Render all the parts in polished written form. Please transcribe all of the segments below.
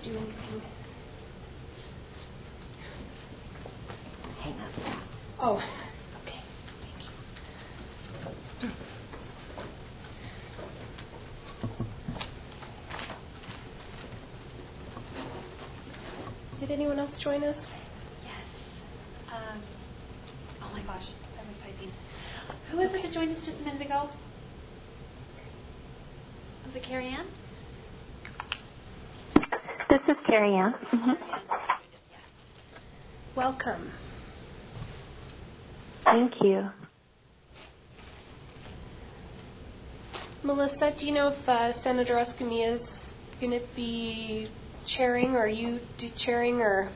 do anything. Hang up. Oh, okay. Thank you. Did anyone else join us? Yes. Oh my gosh, I was typing. Who was it that joined us just a minute ago? Was it Carrie Ann? This is Carrie Ann. Welcome. Thank you. Melissa, do you know if Senator Escamilla is going to be chairing, or are you chairing, or?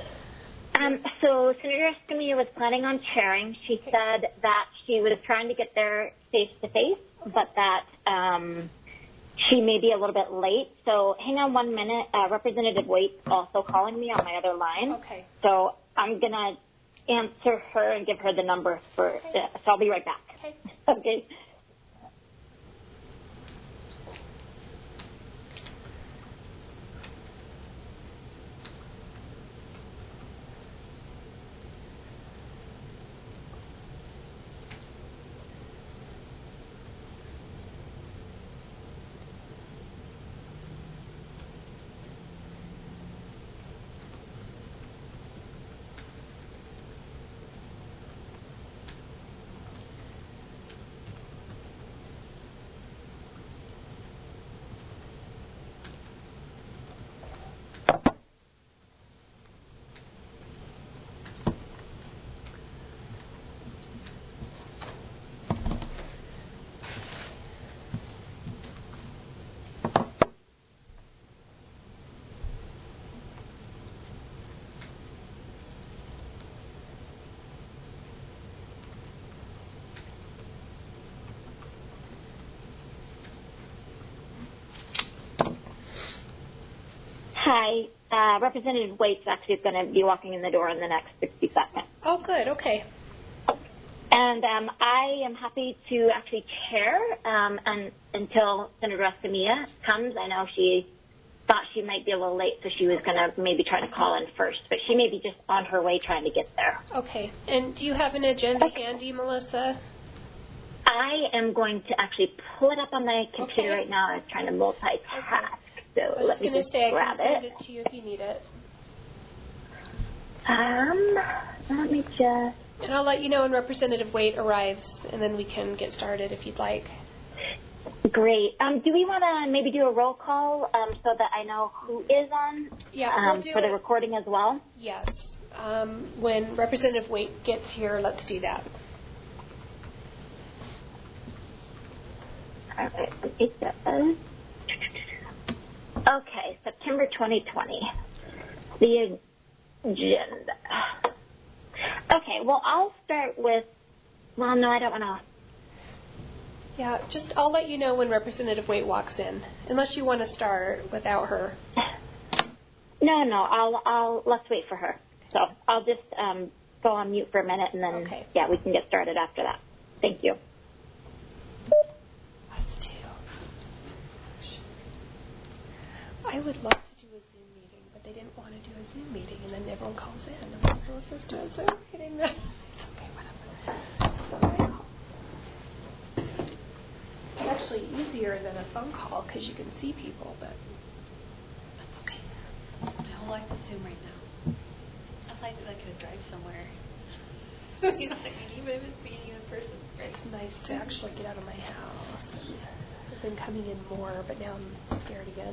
So Senator Escamilla was planning on chairing. She said that she was trying to get there face-to-face, but that she may be a little bit late. So hang on 1 minute. Representative Waite's also calling me on my other line. Okay. So I'm going to answer her and give her the number for, so I'll be right back. Okay. Okay. Hi, Representative Waite actually is going to be walking in the door in the next 60 seconds. Oh, good. Okay. And I am happy to actually chair and until Senator Escamilla comes. I know she thought she might be a little late, so she was going to maybe try to call in first. But she may be just on her way trying to get there. Okay. And do you have an agenda handy, Melissa? I am going to actually pull it up on my computer right now. I'm trying to multitask. Okay. So I was let me going to just say I grab can send it to you if you need it. Let me just... And I'll let you know when Representative Waite arrives, and then we can get started if you'd like. Great. Do we want to maybe do a roll call so that I know who is on We'll do for the it. recording as well? Yes. When Representative Waite gets here, let's do that. All right. It does. Okay, September 2020. The agenda. Okay, well, I'll start with, well, no, I don't want to. Yeah, I'll let you know when Representative Waite walks in, unless you want to start without her. No, let's wait for her. So I'll just go on mute for a minute, and then, we can get started after that. Thank you. Let's do. I would love to do a Zoom meeting, but they didn't want to do a Zoom meeting, and then everyone calls in. I'm like, let's just do a Zoom meeting. Okay, whatever. It's actually easier than a phone call because you can see people, but that's okay. I don't like the Zoom right now. I like that I could drive somewhere. You know what I mean? Even if it's meeting you in person. Right? It's nice to actually get out of my house. I've been coming in more, but now I'm scared again.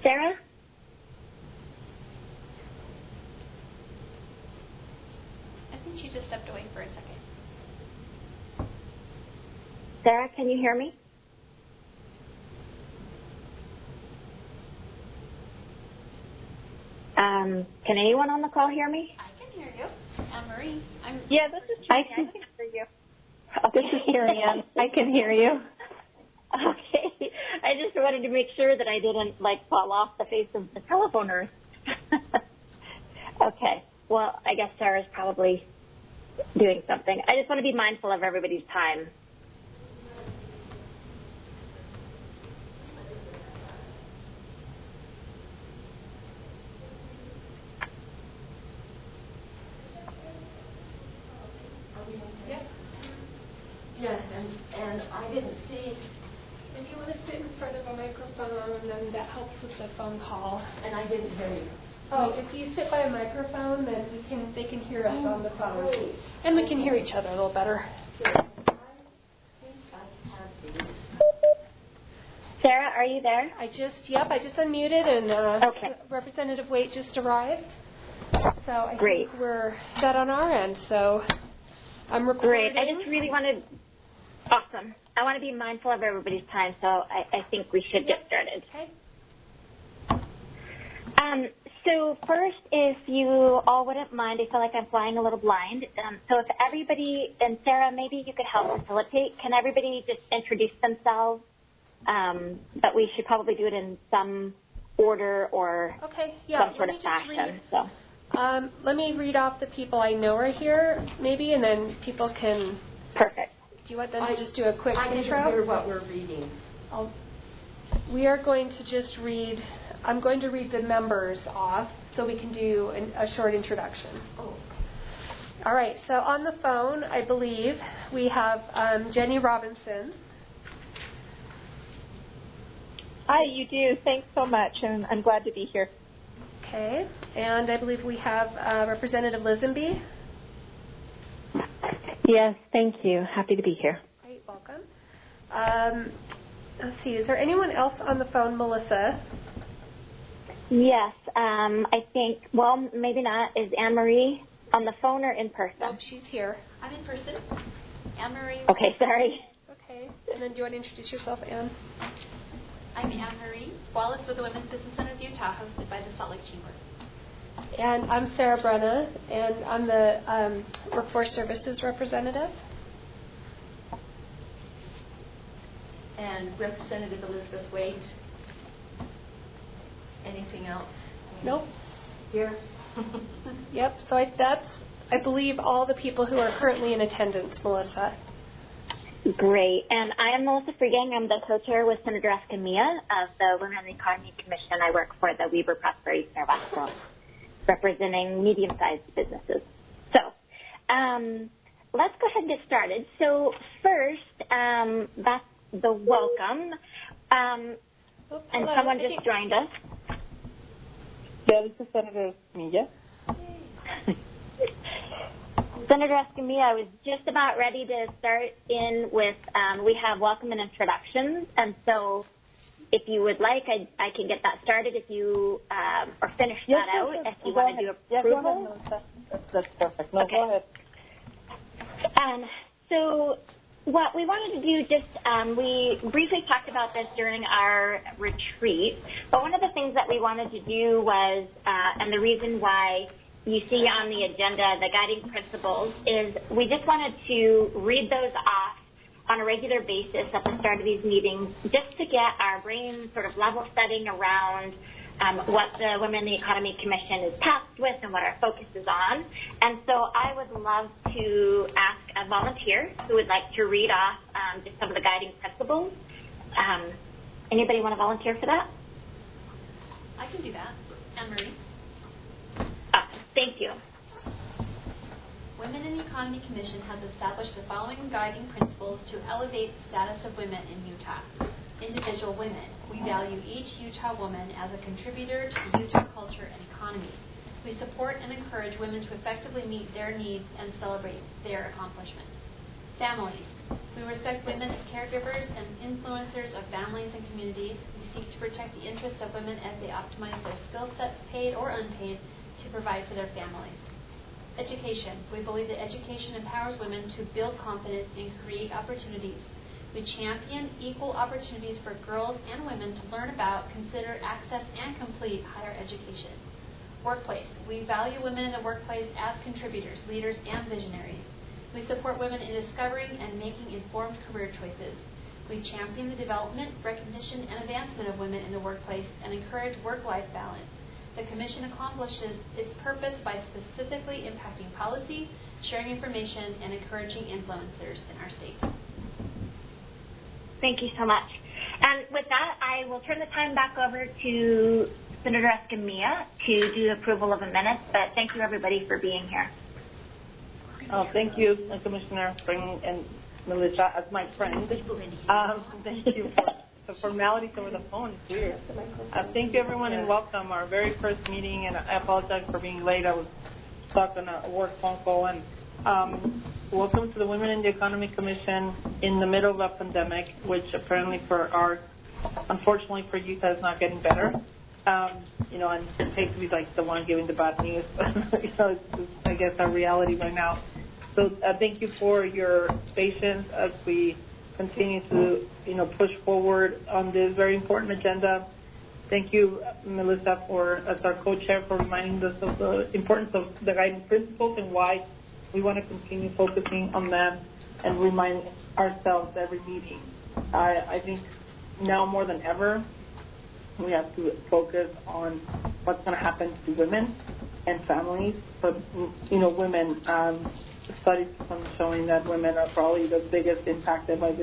Sarah? I think she just stepped away for a second. Sarah, can you hear me? Can anyone on the call hear me? I can hear you. Anne-Marie. Yeah, this is Judy. I can hear you. This is Carrie Ann. I can hear you. Okay. I just wanted to make sure that I didn't, fall off the face of the telephone earth. Okay. Well, I guess Sarah's probably doing something. I just want to be mindful of everybody's time. Yes, and I didn't see. If you want to sit in front of a microphone, then that helps with the phone call. And I didn't hear you. Oh, if you sit by a microphone, then they can hear us on the phone, and we can hear each other a little better. Sarah, are you there? I just unmuted, and okay. Representative Waite just arrived. So I Great. think we're set on our end. So I'm recording. Great. I just really wanted. Awesome. I want to be mindful of everybody's time, so I think we should get started. Okay. So first, if you all wouldn't mind, I feel like I'm flying a little blind. So if everybody, and Sarah, maybe you could help facilitate. Can everybody just introduce themselves? But we should probably do it in some order or some sort of fashion. So. Let me read off the people I know are here, maybe, and then people can. Perfect. Do you want them to just do a quick intro? I didn't hear what we're reading. We are going to just read. I'm going to read the members off so we can do a short introduction. Oh. All right. So on the phone, I believe we have Jenny Robinson. Hi, you do. Thanks so much, and I'm glad to be here. Okay. And I believe we have Representative Lisenby. Yes, thank you. Happy to be here. Great, welcome. Let's see, is there anyone else on the phone, Melissa? Yes, I think, well, maybe not. Is Anne-Marie on the phone or in person? Nope, she's here. I'm in person. Anne-Marie. Okay, sorry. Okay, and then do you want to introduce yourself, Anne? I'm Anne-Marie Wallace with the Women's Business Center of Utah, hosted by the Salt Lake Chamber. And I'm Sarah Brenna, and I'm the Workforce Services Representative. And Representative Elizabeth Waite. Anything else? Nope. Here? Yep, so that's, I believe, all the people who are currently in attendance, Melissa. Great. And I am Melissa Freegang. I'm the co-chair with Senator Escamilla of the Women in the Economy Commission. I work for the Weber Prosperity Center of Excellence, representing medium-sized businesses. So let's go ahead and get started. So first, that's the welcome. And someone just joined us. Yeah, this is Senator Escamilla. Senator Escamilla, I was just about ready to start in with, we have welcome and introductions. And so if you would like, I can get that started if you, or finish that out if you want to do approval. That's perfect. No, okay. Go ahead. So what we wanted to do, just we briefly talked about this during our retreat, but one of the things that we wanted to do was, and the reason why you see on the agenda the guiding principles, is we just wanted to read those off on a regular basis at the start of these meetings, just to get our brain sort of level setting around what the Women in the Economy Commission is tasked with and what our focus is on. And so I would love to ask a volunteer who would like to read off just some of the guiding principles. Anybody want to volunteer for that? I can do that. Anne-Marie. Thank you. Women in the Economy Commission has established the following guiding principles to elevate the status of women in Utah. Individual women. We value each Utah woman as a contributor to the Utah culture and economy. We support and encourage women to effectively meet their needs and celebrate their accomplishments. Families. We respect women as caregivers and influencers of families and communities. We seek to protect the interests of women as they optimize their skill sets, paid or unpaid, to provide for their families. Education. We believe that education empowers women to build confidence and create opportunities. We champion equal opportunities for girls and women to learn about, consider, access, and complete higher education. Workplace. We value women in the workplace as contributors, leaders, and visionaries. We support women in discovering and making informed career choices. We champion the development, recognition, and advancement of women in the workplace and encourage work-life balance. The Commission accomplishes its purpose by specifically impacting policy, sharing information, and encouraging influencers in our state. Thank you so much. And with that, I will turn the time back over to Senator Escamilla to do approval of the minutes. But thank you, everybody, for being here. Thank you, Commissioner Spring and Melissa, as my friend. Thank you for the formalities over the phone. It's weird. Thank you, everyone, and welcome. Our very first meeting, and I apologize for being late. I was stuck on a work phone call. And welcome to the Women in the Economy Commission in the middle of a pandemic, which apparently unfortunately for Utah, is not getting better. And I hate to be like the one giving the bad news, but it's I guess our reality right now. So thank you for your patience as we continue to push forward on this very important agenda. Thank you, Melissa, as our co-chair, for reminding us of the importance of the guiding principles and why we want to continue focusing on them and remind ourselves every meeting. I think now more than ever, we have to focus on what's going to happen to women and families. But, women, studies showing that women are probably the biggest impacted by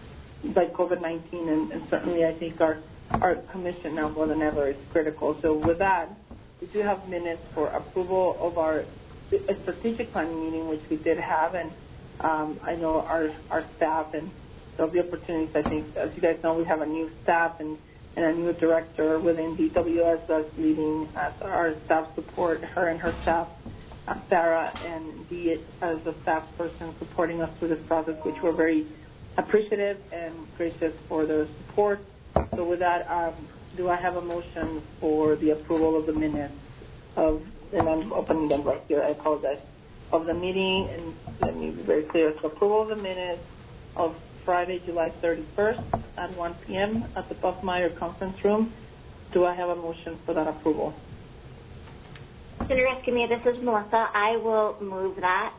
COVID-19, and certainly I think our commission now more than ever is critical. So with that, we do have minutes for approval of our strategic planning meeting, which we did have, and I know our staff, and there'll be opportunities. I think, as you guys know, we have a new staff and a new director within DWS that's leading as our staff support, her and her staff, Sarah and Dee as a staff person supporting us through this process, which we're very appreciative and gracious for their support. So with that, do I have a motion for the approval of the minutes and I'm opening them right here, I apologize, of the meeting, and let me be very clear. So approval of the minutes of Friday, July 31st at 1 p.m. at the Buffmeyer Conference Room. Do I have a motion for that approval? Senator Escamilla, this is Melissa. I will move that.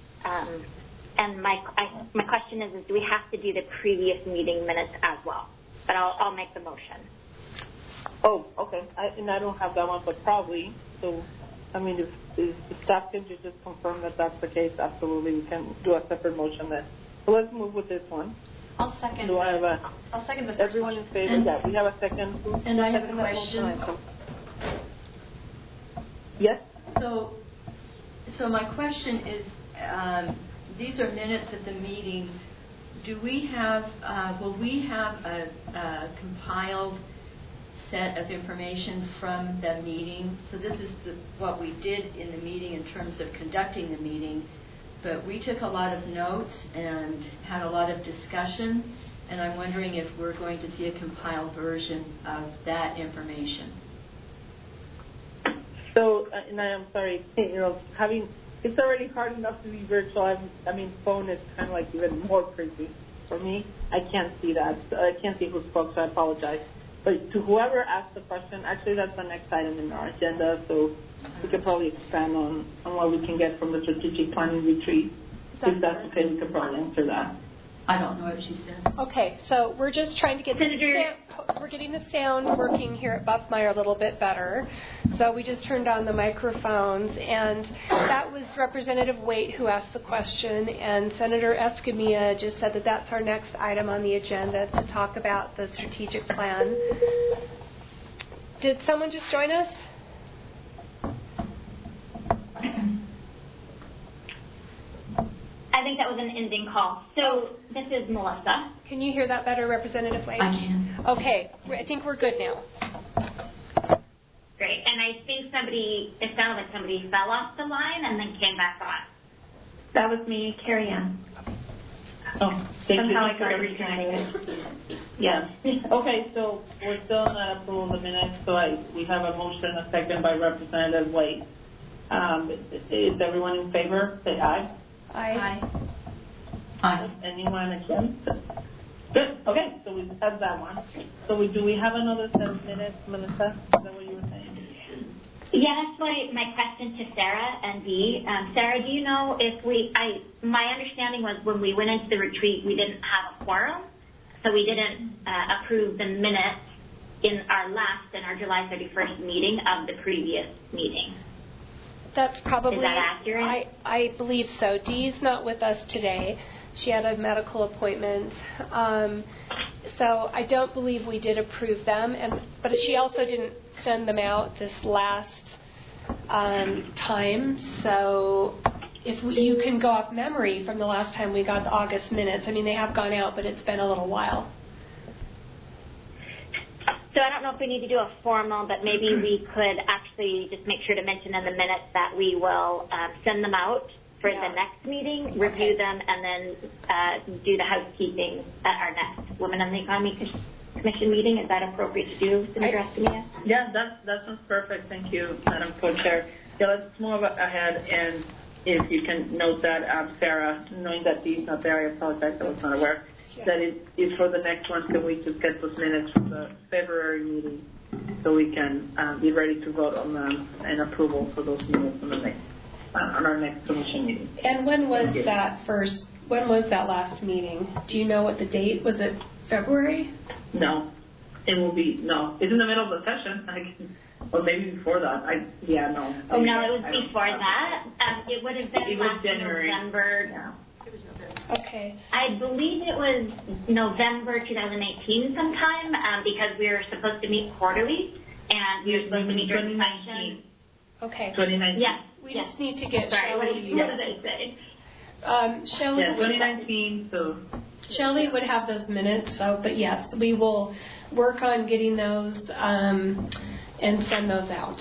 And my question is, do we have to do the previous meeting minutes as well? But I'll make the motion. Oh, okay. I don't have that one, but probably. So, if the staff can just confirm that that's the case, absolutely, we can do a separate motion then. So let's move with this one. I'll second. I'll second the first. Everyone in favor? Yeah, we have a second. And I have a question. Yes. So my question is, these are minutes of the meetings. Do we have? Will we have a compiled set of information from the meeting? So this is what we did in the meeting in terms of conducting the meeting. But we took a lot of notes and had a lot of discussion, and I'm wondering if we're going to see a compiled version of that information. So, and I'm sorry, it's already hard enough to be virtual. Phone is kind of like even more crazy for me. I can't see that. I can't see who spoke, so I apologize. But to whoever asked the question, actually that's the next item in our agenda, so we could probably expand on what we can get from the strategic planning retreat. If that's okay, we could probably answer that. I don't know what she said. Okay, so we're just trying to get we're getting the sound working here at Buffmeyer a little bit better. So we just turned on the microphones, and that was Representative Waite who asked the question, and Senator Escamilla just said that that's our next item on the agenda to talk about the strategic plan. Did someone just join us? I think that was an ending call. So this is Melissa. Can you hear that better, Representative Waite? I can. Okay, I think we're good now. Great. And I think it sounded like somebody fell off the line and then came back on. That was me, Carrie Ann. Oh, thank you. Somehow I got reconnected. Yes. Okay, so we're still not approving the minutes, so we have a motion, a second by Representative White. Is everyone in favor? Say aye. Aye. Aye. Anyone against? Good. Okay, so we have that one. So do we have another set of minutes, Melissa? Is that what you were saying? Yeah, that's my question to Sarah and Dee. Sarah, do you know if my understanding was when we went into the retreat, we didn't have a quorum, so we didn't approve the minutes in our July 31st meeting of the previous meeting. That's probably... Is that accurate? I believe so. Dee's not with us today. She had a medical appointment. So I don't believe we did approve them. But she also didn't send them out this last time. So if you can go off memory from the last time we got the August minutes, I mean, they have gone out, but it's been a little while. So I don't know if we need to do a formal, but maybe we could actually just make sure to mention in the minutes that we will send them out for the next meeting, review them, and then do the housekeeping at our next Women in the Economy Commission meeting. Is that appropriate to do, Senator Escamilla? Yeah, that sounds perfect. Thank you, Madam Co-Chair. Yeah, let's move ahead, and if you can note that, Sarah, knowing that Dee's not there, I apologize, I was not aware. That is for the next one, can we just get those minutes from the February meeting so we can be ready to vote on them and approval for those minutes on our next commission meeting. And when was that last meeting? Do you know what the date? Was it February? No. It will be, no. It's in the middle of the session. Or maybe before that. No. Oh, no, it was before that. It would have been last January. November. Yeah. Okay. I believe it was November 2018 sometime because we were supposed to meet quarterly and we were supposed to meet during session. Okay. 2019. Yes. We just need to get Sorry, Shelley. what did I say? Shelley. Yeah, 2019. So Shelley would have those minutes. So, but yes, we will work on getting those and send those out.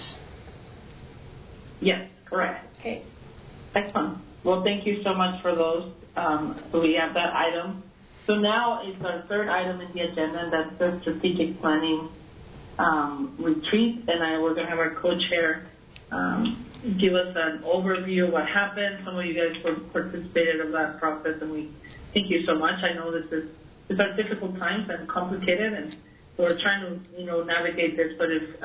yes, correct. Okay. Excellent. Well, thank you so much for those. So we have that item. So now is our third item in the agenda, and that's the strategic planning retreat. And we're going to have our co-chair give us an overview of what happened. Some of you guys participated in that process, and we thank you so much. I know these are difficult times and complicated, and so we're trying to navigate this. But if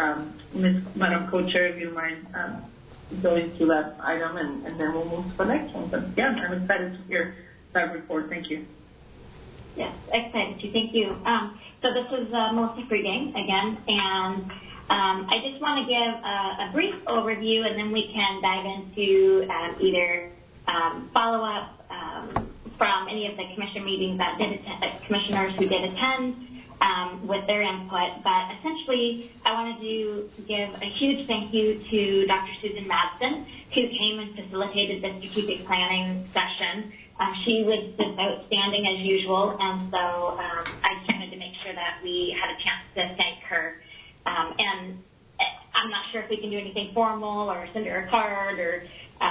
Madam Co-Chair, if you mind going through that item, and then we'll move to the next one. But yeah, I'm excited to hear that report. Thank you. Yes, excited to. Thank you. So this is Melissa Freegang again, and I just want to give a brief overview, and then we can dive into either follow-up from any of the commission meetings that commissioners who did attend with their input. But essentially, I wanted to give a huge thank you to Dr. Susan Madsen, who came and facilitated the strategic planning session. She was just outstanding as usual, and so I just wanted to make sure that we had a chance to thank her. And I'm not sure if we can do anything formal or send her a card, or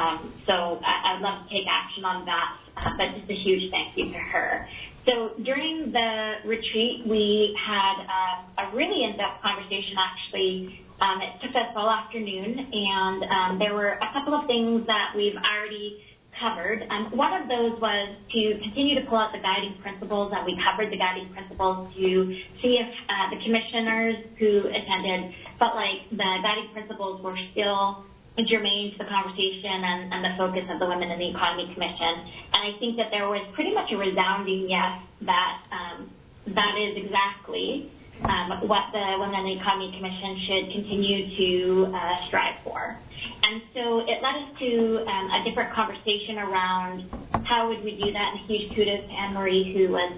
so I'd love to take action on that, but just a huge thank you to her. So during the retreat, we had a really in-depth conversation, actually. It took us all afternoon, and there were a couple of things that we've already covered. One of those was to continue to pull out the guiding principles, and we covered the guiding principles to see if the commissioners who attended felt like the guiding principles were still germane to the conversation and the focus of the Women in the Economy Commission. And I think that there was pretty much a resounding yes that that is exactly what the Women in the Economy Commission should continue to strive for. And so it led us to a different conversation around how would we do that, and a huge kudos to Anne-Marie, who was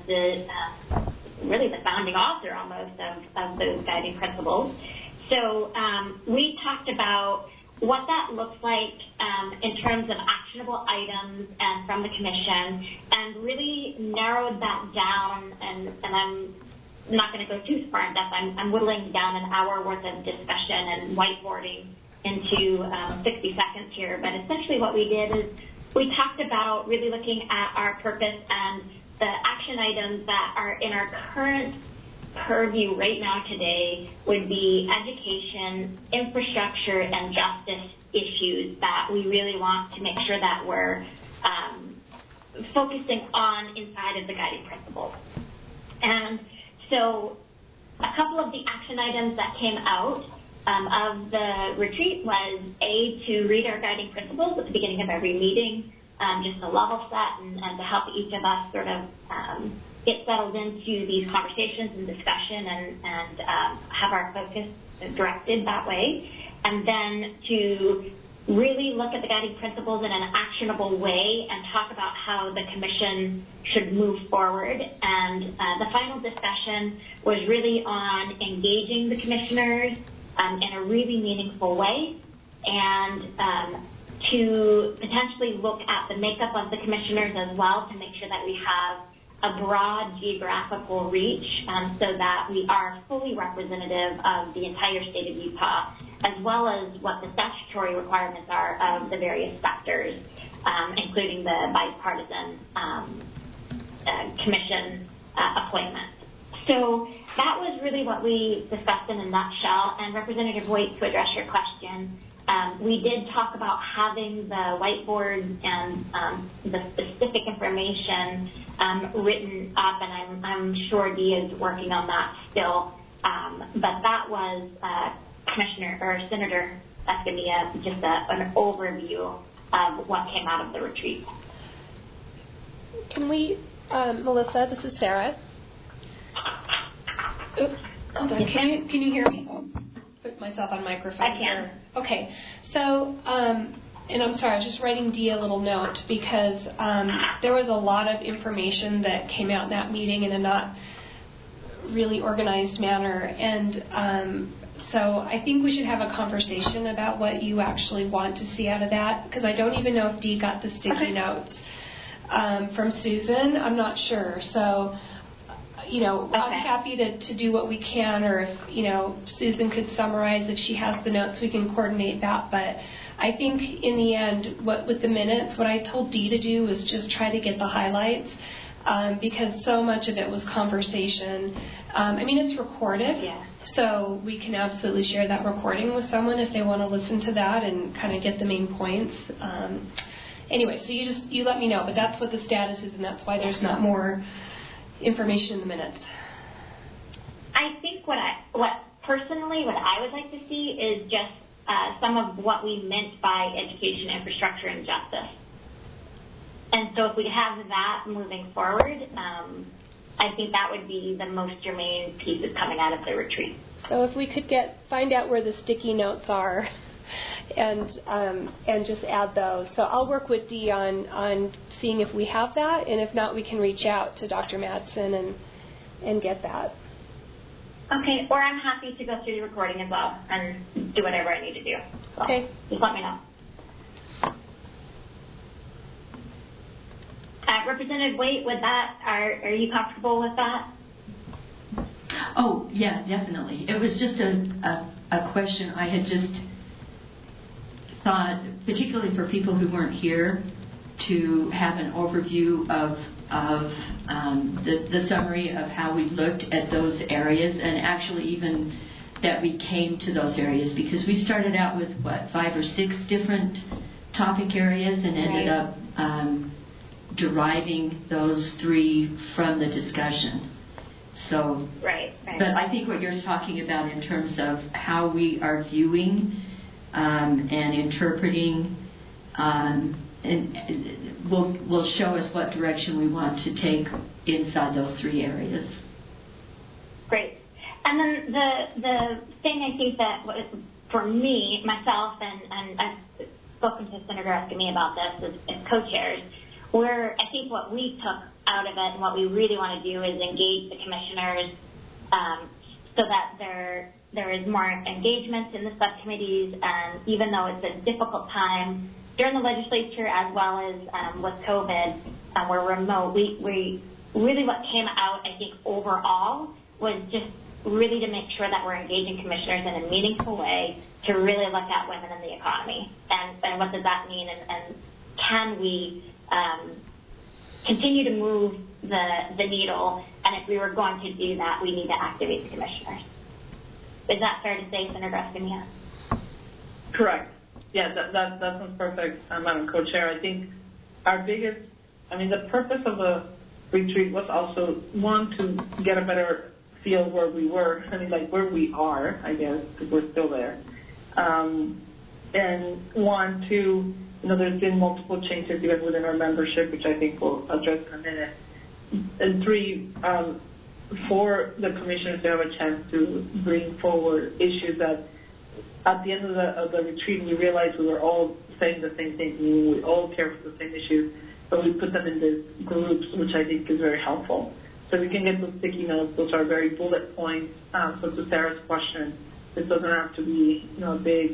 really the founding author almost of those guiding principles. So we talked about what that looks like in terms of actionable items and from the commission, and really narrowed that down, and I'm not going to go too far in depth. I'm whittling down an hour worth of discussion and whiteboarding into 60 seconds here. But essentially what we did is we talked about really looking at our purpose and action items that are in our current purview right now today would be education, infrastructure, and justice issues that we really want to make sure that we're focusing on inside of the guiding principles. And so a couple of the action items that came out of the retreat was, A, to read our guiding principles at the beginning of every meeting, just to level set and to help each of us sort of get settled into these conversations and discussion and have our focus directed that way. And then to really look at the guiding principles in an actionable way and talk about how the commission should move forward. And the final discussion was really on engaging the commissioners in a really meaningful way, and to potentially look at the makeup of the commissioners as well to make sure that we have a broad geographical reach so that we are fully representative of the entire state of Utah, as well as what the statutory requirements are of the various sectors, including the bipartisan commission appointment. So that was really what we discussed in a nutshell. And Representative Voigt, to address your question, we did talk about having the whiteboard and the specific information written up, and I'm sure Dee is working on that still. But that was Senator Escamilla, just an overview of what came out of the retreat. Can we, Melissa, this is Sarah. Oops, hold on. Can you hear me? I'll put myself on microphone. I can. Here. Okay. So, and I'm sorry, I was just writing Dee a little note because there was a lot of information that came out in that meeting in a not really organized manner. And so I think we should have a conversation about what you actually want to see out of that, because I don't even know if Dee got the sticky notes from Susan. I'm not sure. So, I'm happy to do what we can, or if, Susan could summarize if she has the notes, we can coordinate that. But I think in the end, with the minutes, what I told Dee to do was just try to get the highlights, because so much of it was conversation. It's recorded, so we can absolutely share that recording with someone if they want to listen to that and kind of get the main points. Anyway, so you let me know, but that's what the status is, and that's why there's not more information in the minutes. I think what I would like to see is just some of what we meant by education, infrastructure, and justice. And so if we have that moving forward, I think that would be the most germane pieces coming out of the retreat. So if we could find out where the sticky notes are and just add those. So I'll work with Dee on seeing if we have that, and if not, we can reach out to Dr. Madsen and get that. Okay, or I'm happy to go through the recording as well and do whatever I need to do. So okay. Just let me know. Representative Waite, with that, are you comfortable with that? Oh, yeah, definitely. It was just a question I had just thought, particularly for people who weren't here, to have an overview of the summary of how we looked at those areas, and actually even that we came to those areas, because we started out with 5 or 6 different topic areas and ended up deriving those 3 from the discussion. So, right. But I think what you're talking about in terms of how we are viewing and interpreting, and will show us what direction we want to take inside those 3 areas. Great. And then the thing I think that was, for me, myself, and I've spoken to Senator Escamilla about this as co-chairs, where I think what we took out of it and what we really want to do is engage the commissioners so that there is more engagement in the subcommittees, and even though it's a difficult time during the legislature as well as with COVID, we're remote, we really what came out, I think, overall was just really to make sure that we're engaging commissioners in a meaningful way to really look at women in the economy and what does that mean, and can we continue to move the needle. And if we were going to do that, we need to activate the commissioners. Is that fair to say, Senator Escamilla? Correct. Yeah, that sounds perfect, Madam Co-Chair. I think the purpose of the retreat was also, one, to get a better feel where we were, where we are, I guess, because we're still there. And one, two, there's been multiple changes even within our membership, which I think we'll address in a minute. And three, for the commissioners to have a chance to bring forward issues that at the end of the retreat, we realized we were all saying the same thing. We all care for the same issues, but we put them in these groups, which I think is very helpful. So we can get those sticky notes. Those are very bullet points. So to Sarah's question, this doesn't have to be a big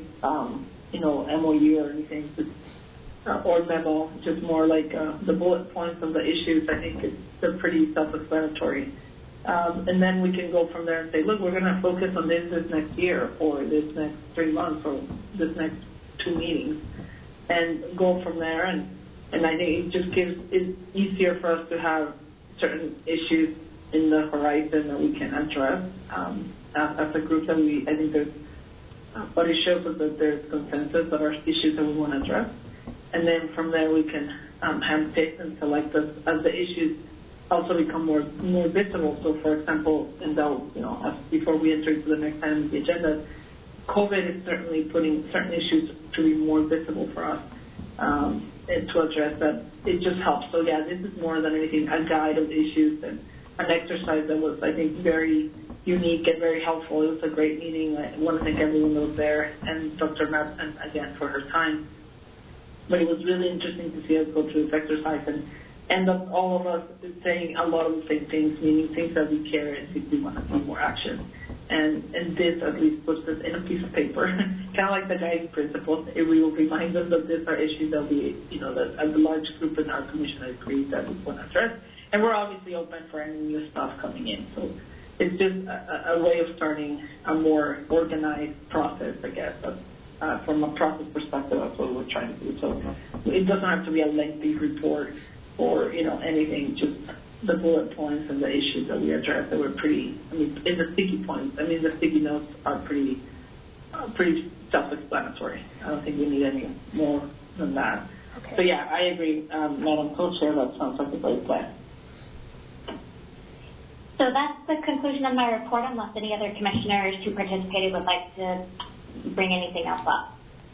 MOU or anything, or memo. Just more like the bullet points of the issues. I think they're pretty self-explanatory. And then we can go from there and say, look, we're going to focus on this next year, or this next 3 months, or this next 2 meetings, and go from there. And I think it just gives it easier for us to have certain issues in the horizon that we can address as a group. That I think there's, but it shows us that there's consensus of our issues that we want to address, and then from there we can handpick and select as the issues also become more visible. So, for example, as before we enter into the next item of the agenda, COVID is certainly putting certain issues to be more visible for us. And to address that, it just helps. So yeah, this is more than anything a guide of issues and an exercise that was, I think, very unique and very helpful. It was a great meeting. I want to thank everyone that was there and Dr. Madsen again for her time. But it was really interesting to see us go through this exercise and end up all of us saying a lot of the same things, meaning things that we care and think we want to see more action. And this at least puts this in a piece of paper, kind of like the guiding principles. It will remind us that these are issues that we, that as a large group in our commission agrees that we want to address. And we're obviously open for any new stuff coming in. So it's just a way of starting a more organized process, I guess. But from a process perspective, that's what we're trying to do. So it doesn't have to be a lengthy report or, anything, just the bullet points and the issues that we addressed that were pretty, in the sticky points, the sticky notes are pretty self-explanatory. I don't think we need any more than that. Okay. So yeah, I agree, Madam Co-Chair, that sounds like a great plan. So that's the conclusion of my report, unless any other commissioners who participated would like to bring anything else up.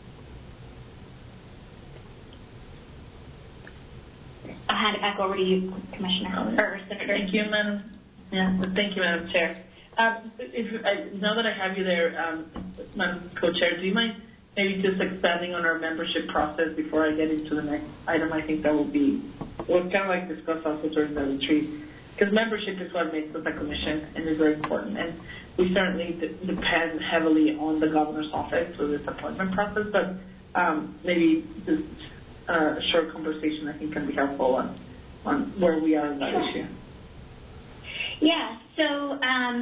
I'll hand it back over to you, Commissioner, or Senator. Thank you, Madam. Yeah, thank you, Madam Chair. Now that I have you there, Madam Co-Chair, do you mind maybe just expanding on our membership process before I get into the next item? I think that will be, we'll kind of like discuss also during the retreat, because membership is what makes us a commission and is very important. And we certainly depend heavily on the governor's office for this appointment process, but maybe just a short conversation I think can be helpful on where we are in that issue. Yeah, so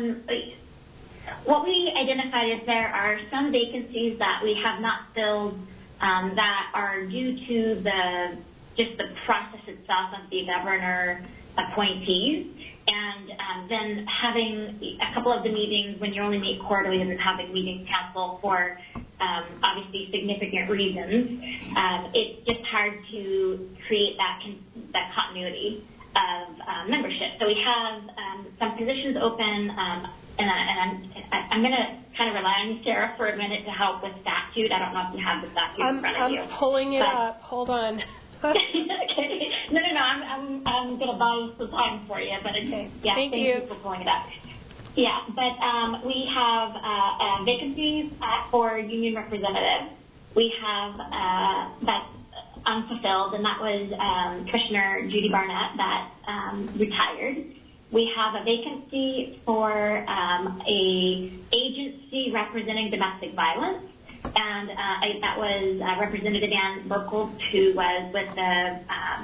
what we identified is there are some vacancies that we have not filled that are due to just the process itself of the governor appointees, and then having a couple of the meetings when you only meet quarterly and then having meetings canceled for obviously significant reasons. It's just hard to create that continuity of membership. So we have some positions open, and I'm going to kind of rely on Sarah for a minute to help with statute. I don't know if you have the statute in front of you. I'm pulling it up. Hold on. Okay. No. I'm going to buy you some time for you, but okay. Yeah, thank you for pulling it up. Yeah, but we have vacancies for union representatives. We have that's unfulfilled, and that was Commissioner Judy Barnett that retired. We have a vacancy for a agency representing domestic violence, and that was Representative Ann Burkholz, who was with the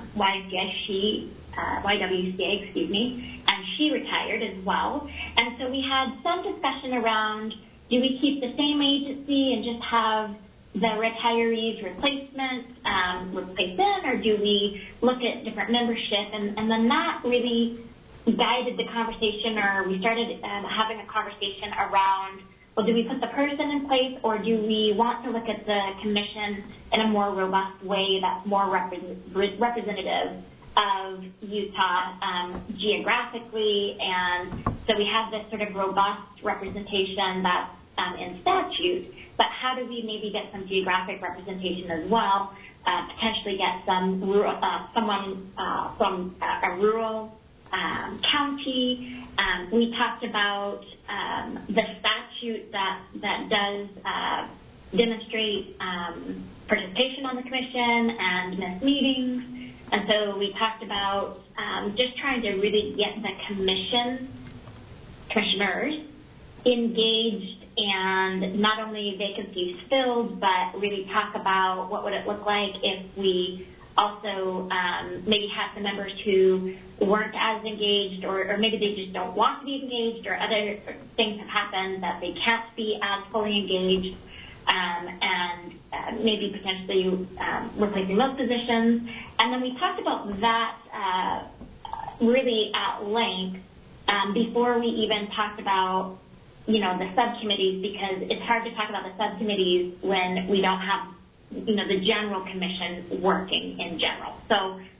YWCA, and she retired as well. And so we had some discussion around, do we keep the same agency and just have the retirees replacement replace in, or do we look at different membership? And then that really guided the conversation, or we started having a conversation around, well, do we put the person in place, or do we want to look at the commission in a more robust way that's more representative of Utah geographically? And so we have this sort of robust representation that's in statute, but how do we maybe get some geographic representation as well, potentially get some someone from a rural county? We talked about the statute that does demonstrate participation on the commission and missed meetings. And so we talked about just trying to really get the commissioners engaged, and not only vacancies filled, but really talk about what would it look like if we also maybe have some members who weren't as engaged, or maybe they just don't want to be engaged, or other things have happened that they can't be as fully engaged, and maybe potentially replacing those positions. And then we talked about that really at length before we even talked about, the subcommittees, because it's hard to talk about the subcommittees when we don't have, the general commission working in general. So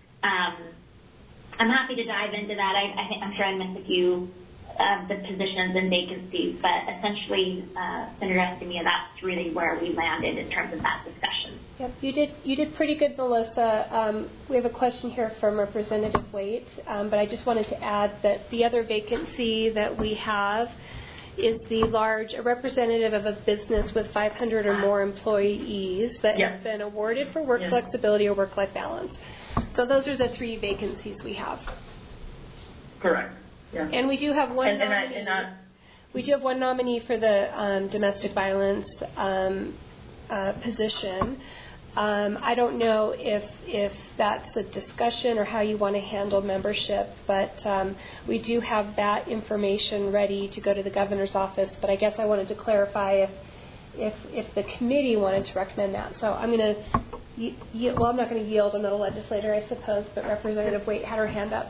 I'm happy to dive into that. I'm sure I missed a few of the positions and vacancies, but essentially, Senator Escamilla, that's really where we landed in terms of that discussion. Yep, you did pretty good, Melissa. We have a question here from Representative Waite, but I just wanted to add that the other vacancy that we have is a representative of a business with 500 or more employees that has been awarded for work flexibility or work-life balance. So those are the 3 vacancies we have. Correct. Yeah. And we do have one nominee. We do have one nominee for the domestic violence position. I don't know if that's a discussion or how you want to handle membership, but we do have that information ready to go to the governor's office. But I guess I wanted to clarify if the committee wanted to recommend that. So I'm going to, I'm not going to yield. I'm not a legislator, I suppose, but Representative Waite had her hand up.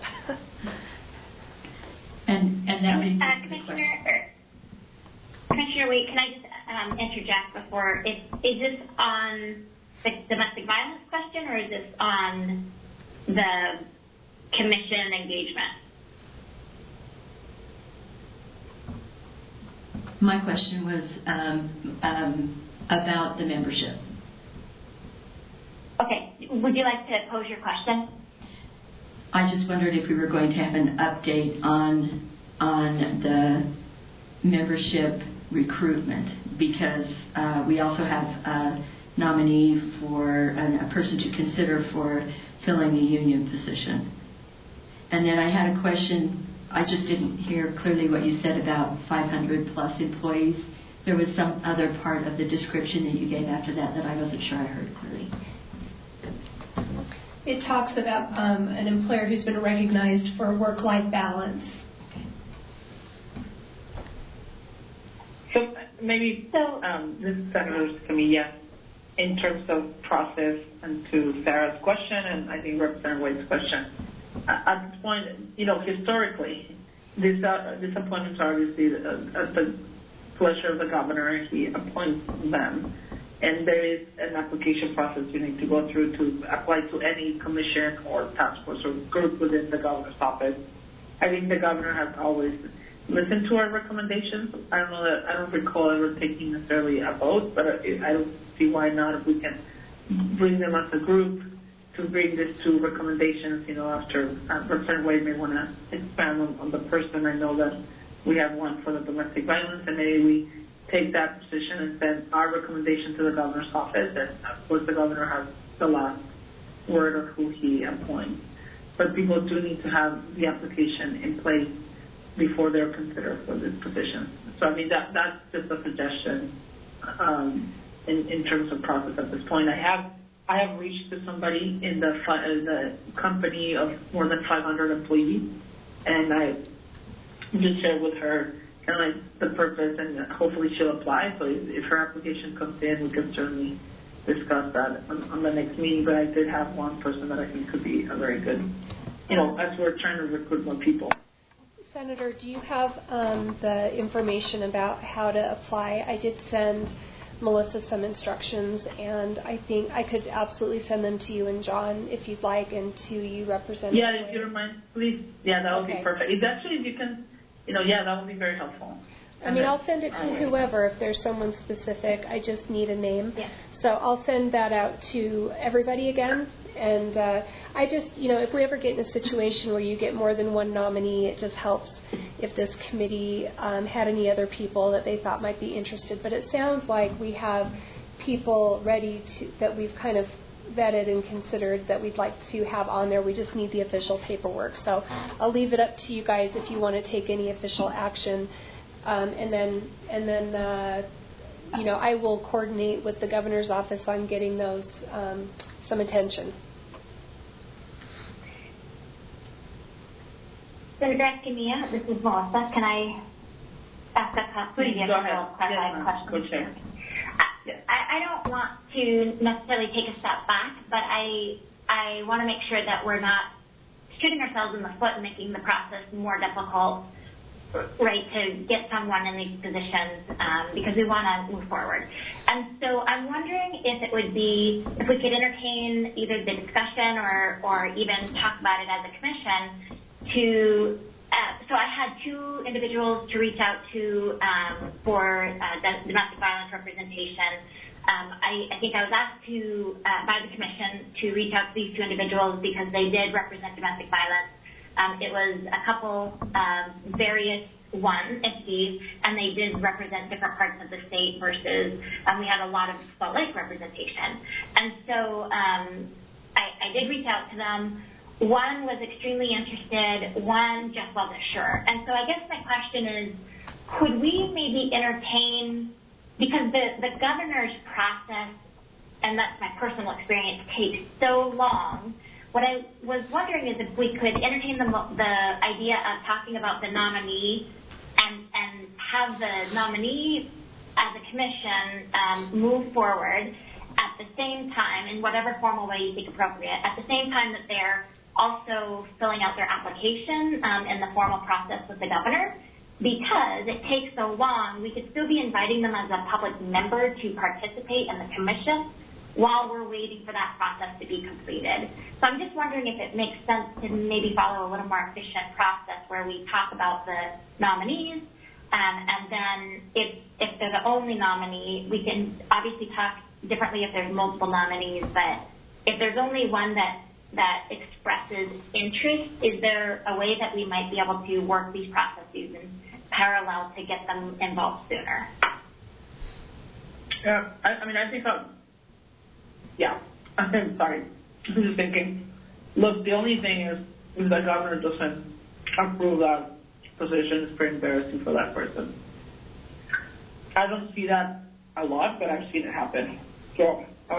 And that leads to the question. Commissioner Waite, can I just interject before? Is this on the domestic violence question, or is this on the commission engagement? My question was about the membership. Okay. Would you like to pose your question? I just wondered if we were going to have an update on the membership recruitment, because we also have a nominee for a person to consider for filling the union position. And then I had a question. I just didn't hear clearly what you said about 500 plus employees. There was some other part of the description that you gave after that I wasn't sure I heard clearly. It talks about an employer who's been recognized for work-life balance. So maybe this is Senator Escamilla, in terms of process, and to Sarah's question, and I think Representative Waite's question. At this point, historically, these appointments are obviously at the pleasure of the governor. He appoints them. And there is an application process you need to go through to apply to any commission or task force or group within the governor's office. I think the governor has always listened to our recommendations. I don't recall ever taking necessarily a vote, but I don't see why not if we can bring them as a group to bring these 2 recommendations. After Representative Waite may want to expand on the person. I know that we have one for the domestic violence, and maybe we take that position and send our recommendation to the governor's office, and of course the governor has the last word of who he appoints. But people do need to have the application in place before they're considered for this position. So I mean that's just a suggestion in terms of process at this point. I have reached to somebody in the company of more than 500 employees, and I just shared with her kind of like the purpose, and hopefully she'll apply. So if her application comes in, we can certainly discuss that on the next meeting, but I did have one person that I think could be a very good, as we're trying to recruit more people. Senator, do you have the information about how to apply? I did send Melissa some instructions, and I think I could absolutely send them to you and John if you'd like, and to you, Representative. Yeah, if you don't mind, please. Yeah, that would be perfect. If you can, that would be very helpful. I mean, I'll send it to whoever if there's someone specific. I just need a name. Yeah. So I'll send that out to everybody again. And I just, if we ever get in a situation where you get more than one nominee, it just helps if this committee had any other people that they thought might be interested. But it sounds like we have people ready that we've kind of vetted and considered that we'd like to have on there. We just need the official paperwork. So I'll leave it up to you guys if you want to take any official action. And then I will coordinate with the governor's office on getting those some attention. Senator Escamilla, this is Melissa. Can I ask a question? I don't want to necessarily take a step back, but I want to make sure that we're not shooting ourselves in the foot and making the process more difficult, right, to get someone in these positions because we want to move forward. And so I'm wondering if if we could entertain either the discussion or even talk about it as a commission so I had two individuals to reach out to for domestic violence representation. I think I was asked by the commission to reach out to these two individuals because they did represent domestic violence. It was a couple various entities, and they did represent different parts of the state versus we had a lot of Salt Lake representation. And so I did reach out to them. One was extremely interested, one just wasn't sure. And so I guess my question is, could we maybe entertain, because the governor's process, and that's my personal experience, takes so long. What I was wondering is if we could entertain the idea of talking about the nominee and have the nominee as a commission move forward at the same time, in whatever formal way you think appropriate, at the same time that they're also filling out their application in the formal process with the governor. Because it takes so long, we could still be inviting them as a public member to participate in the commission while we're waiting for that process to be completed. So I'm just wondering if it makes sense to maybe follow a little more efficient process where we talk about the nominees, and then if they're the only nominee, we can obviously talk differently if there's multiple nominees, but if there's only one that expresses interest, is there a way that we might be able to work these processes in parallel to get them involved sooner? Yeah, I think I'm sorry. I'm just thinking, look, the only thing is if the governor doesn't approve that position, it's pretty embarrassing for that person. I don't see that a lot, but I've seen it happen. So,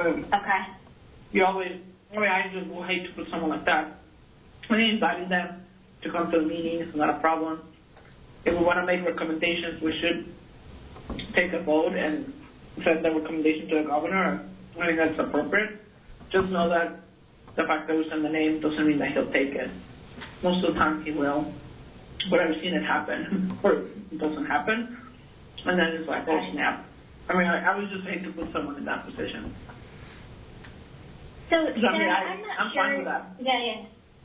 I just will hate to put someone like that. When you invited them to come to the meeting, it's not a problem. If we want to make recommendations, we should take a vote and send the recommendation to the governor. I think that's appropriate. Just know that the fact that we send the name doesn't mean that he'll take it. Most of the time he will. But I've seen it happen, or it doesn't happen. And then it's like, oh snap. I would just hate to put someone in that position. So, Sarah, I'm not sure. Fine with that. Yeah.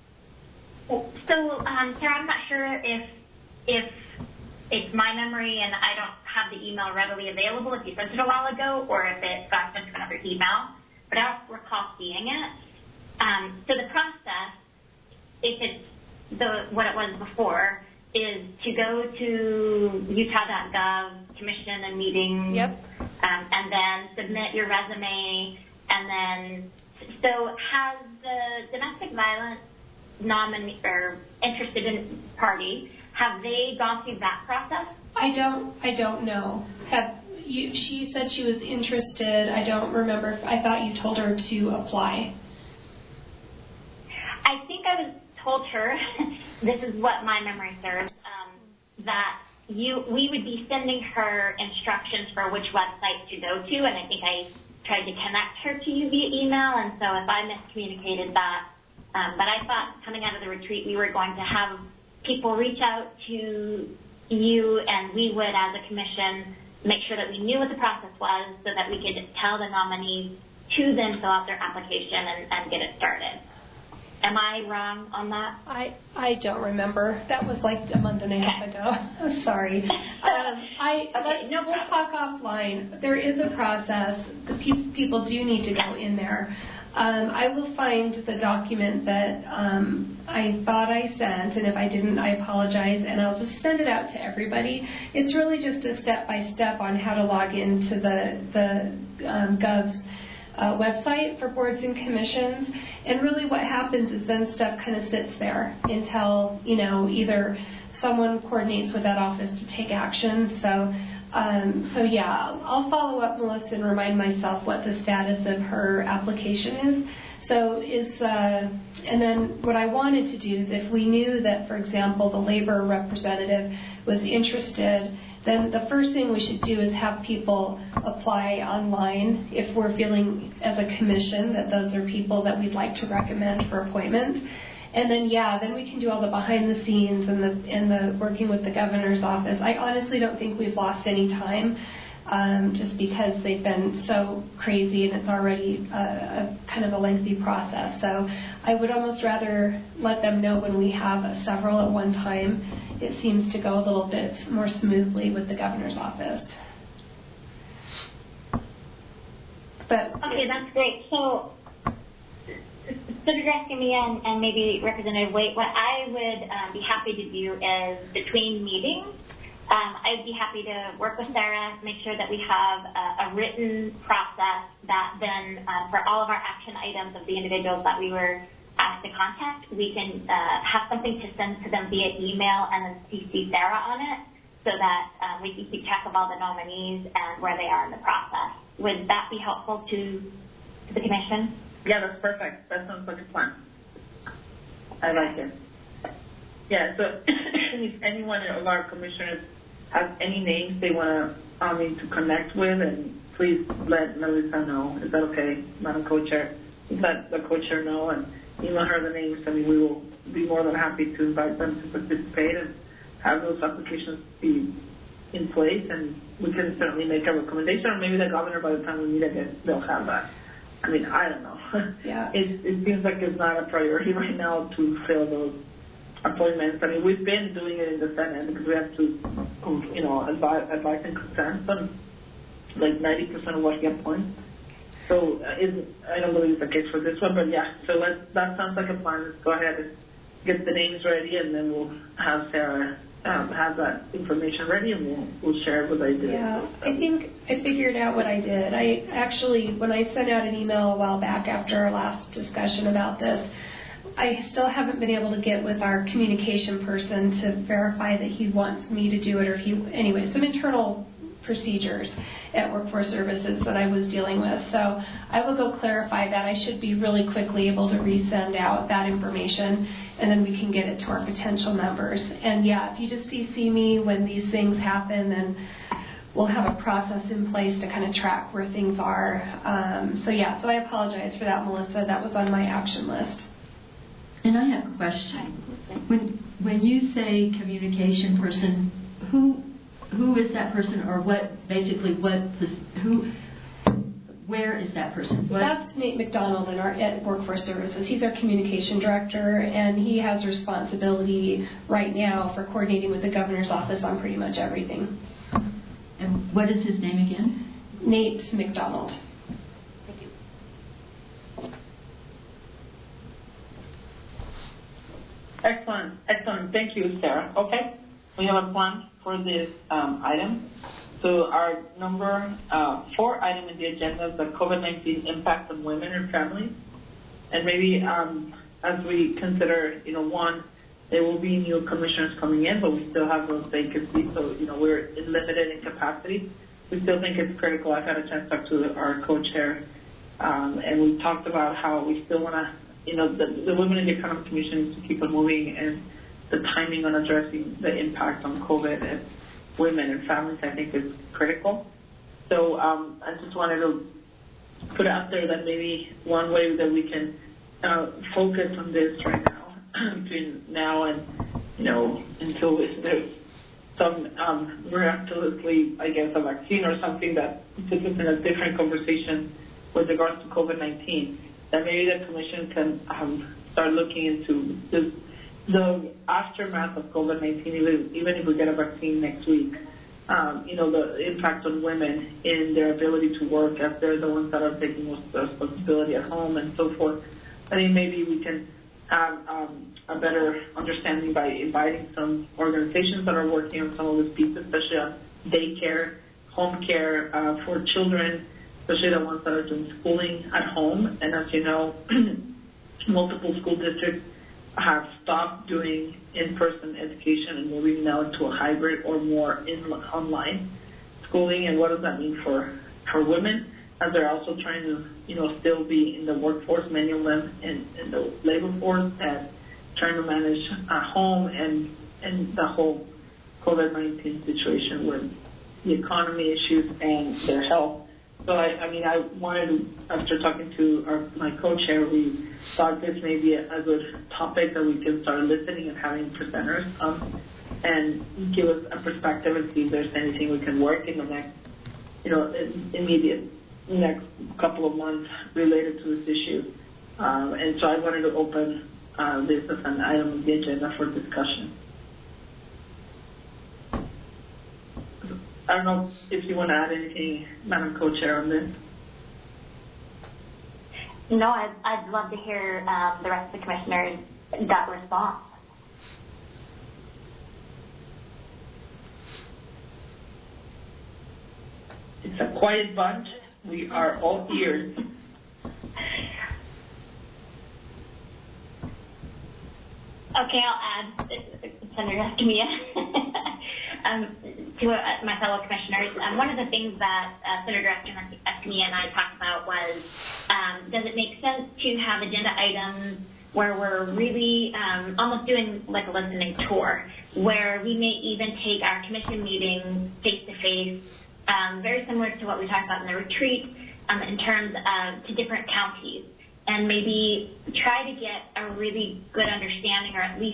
So, Sarah, I'm not sure if it's my memory and I don't have the email readily available if you sent it a while ago, or if it got sent to another email, but I don't recall seeing it. So the process, if it's what it was before, is to go to utah.gov, commission a meeting, and then submit your resume, and then. So has the domestic violence nominee or interested in party, have they gone through that process? I don't know. She said she was interested. I don't remember. I thought you told her to apply. I think I told her, this is what my memory serves, that we would be sending her instructions for which website to go to, and I think I tried to connect her to you via email, and so if I miscommunicated that, but I thought coming out of the retreat we were going to have people reach out to you, and we would, as a commission, make sure that we knew what the process was so that we could tell the nominees to then fill out their application and get it started. Am I wrong on that? I don't remember. That was like a month and a half ago. I'm sorry. We'll talk offline. There is a process. The people do need to go in there. I will find the document that I thought I sent, and if I didn't, I apologize, and I'll just send it out to everybody. It's really just a step-by-step on how to log into the Gov's website for boards and commissions, and really what happens is then stuff kind of sits there until, either someone coordinates with that office to take action. So yeah, I'll follow up, Melissa, and remind myself what the status of her application is. And then what I wanted to do is if we knew that, for example, the labor representative was interested, then the first thing we should do is have people apply online if we're feeling as a commission that those are people that we'd like to recommend for appointment. And then, then we can do all the behind the scenes and the working with the governor's office. I honestly don't think we've lost any time, just because they've been so crazy and it's already a kind of a lengthy process. So I would almost rather let them know when we have several at one time. It seems to go a little bit more smoothly with the governor's office. Okay, that's great. So Senator Escamilla and maybe Representative Waite, what I would be happy to do is between meetings, I'd be happy to work with Sarah, make sure that we have a written process that then for all of our action items of the individuals that we were asked to contact, we can have something to send to them via email and then CC Sarah on it so that we can keep track of all the nominees and where they are in the process. Would that be helpful to the Commission? Yeah, that's perfect. That sounds like a plan. I like it. Yeah, so if anyone of our commissioners has any names they want to connect with, and please let Melissa know. Is that okay, Madam Co-Chair? Let the Co-Chair know and email her the names. I mean, we will be more than happy to invite them to participate and have those applications be in place, and we can certainly make a recommendation, or maybe the governor, by the time we meet again, they'll have that. I mean, I don't know. Yeah. It seems like it's not a priority right now to fill those appointments. I mean, we've been doing it in the Senate because we have to, advise and consent on like 90% of what he appoints. So I don't believe it's the case for this one, but yeah. So that sounds like a plan. Let's go ahead and get the names ready, and then we'll have Sarah have that information ready, and we'll share what I did. Yeah, I think I figured out what I did. I actually, when I sent out an email a while back after our last discussion about this, I still haven't been able to get with our communication person to verify that he wants me to do it, or some internal procedures at Workforce Services that I was dealing with. So I will go clarify that. I should be really quickly able to resend out that information, and then we can get it to our potential members. And yeah, if you just CC me when these things happen, then we'll have a process in place to kind of track where things are. So I apologize for that, Melissa. That was on my action list. And I have a question. When you say communication person, who is that person, or where is that person? That's Nate McDonald at Workforce Services. He's our communication director, and he has responsibility right now for coordinating with the governor's office on pretty much everything. And what is his name again? Nate McDonald. Thank you. Excellent. Thank you, Sarah. Okay, we have a plan for this item. So our number 4 item in the agenda is the COVID-19 impact on women and families. And maybe as we consider, one, there will be new commissioners coming in, but we still have those vacancies. So, we're limited in capacity. We still think it's critical. I've had a chance to talk to our co-chair, and we talked about how we still want to, the Women in the Economic Commission needs to keep on moving, and the timing on addressing the impact on COVID and women and families, I think, is critical. So I just wanted to put out there that maybe one way that we can focus on this right now, between now and, until there's some miraculously, I guess, a vaccine or something that puts us in a different conversation with regards to COVID-19, that maybe the Commission can start looking into the aftermath of COVID-19, even if we get a vaccine next week. The impact on women in their ability to work, as they're the ones that are taking most of the responsibility at home and so forth. I think maybe we can have a better understanding by inviting some organizations that are working on some of this piece, especially on daycare, home care for children, especially the ones that are doing schooling at home. And as you know, multiple school districts have stopped doing in-person education and moving now into a hybrid or more online schooling. And what does that mean for women, as they're also trying to still be in the workforce, many of them in the labor force, and trying to manage home and the whole COVID-19 situation with the economy issues and their health. So I wanted to, after talking to my co-chair, we thought this may be a good topic that we can start listening and having presenters and give us a perspective and see if there's anything we can work in the next, immediate next couple of months related to this issue. And so I wanted to open this as an item on the agenda for discussion. I don't know if you want to add anything, Madam Co-Chair, on this. No, I'd love to hear the rest of the commissioners' that response. It's a quiet bunch. We are all ears. Okay, I'll add, Senator Escamilla, to my fellow commissioners. One of the things that Senator Escamilla and I talked about was, does it make sense to have agenda items where we're really almost doing like a listening tour, where we may even take our commission meetings face-to-face, very similar to what we talked about in the retreat, in terms of to different counties, and maybe try to get a really good understanding, or at least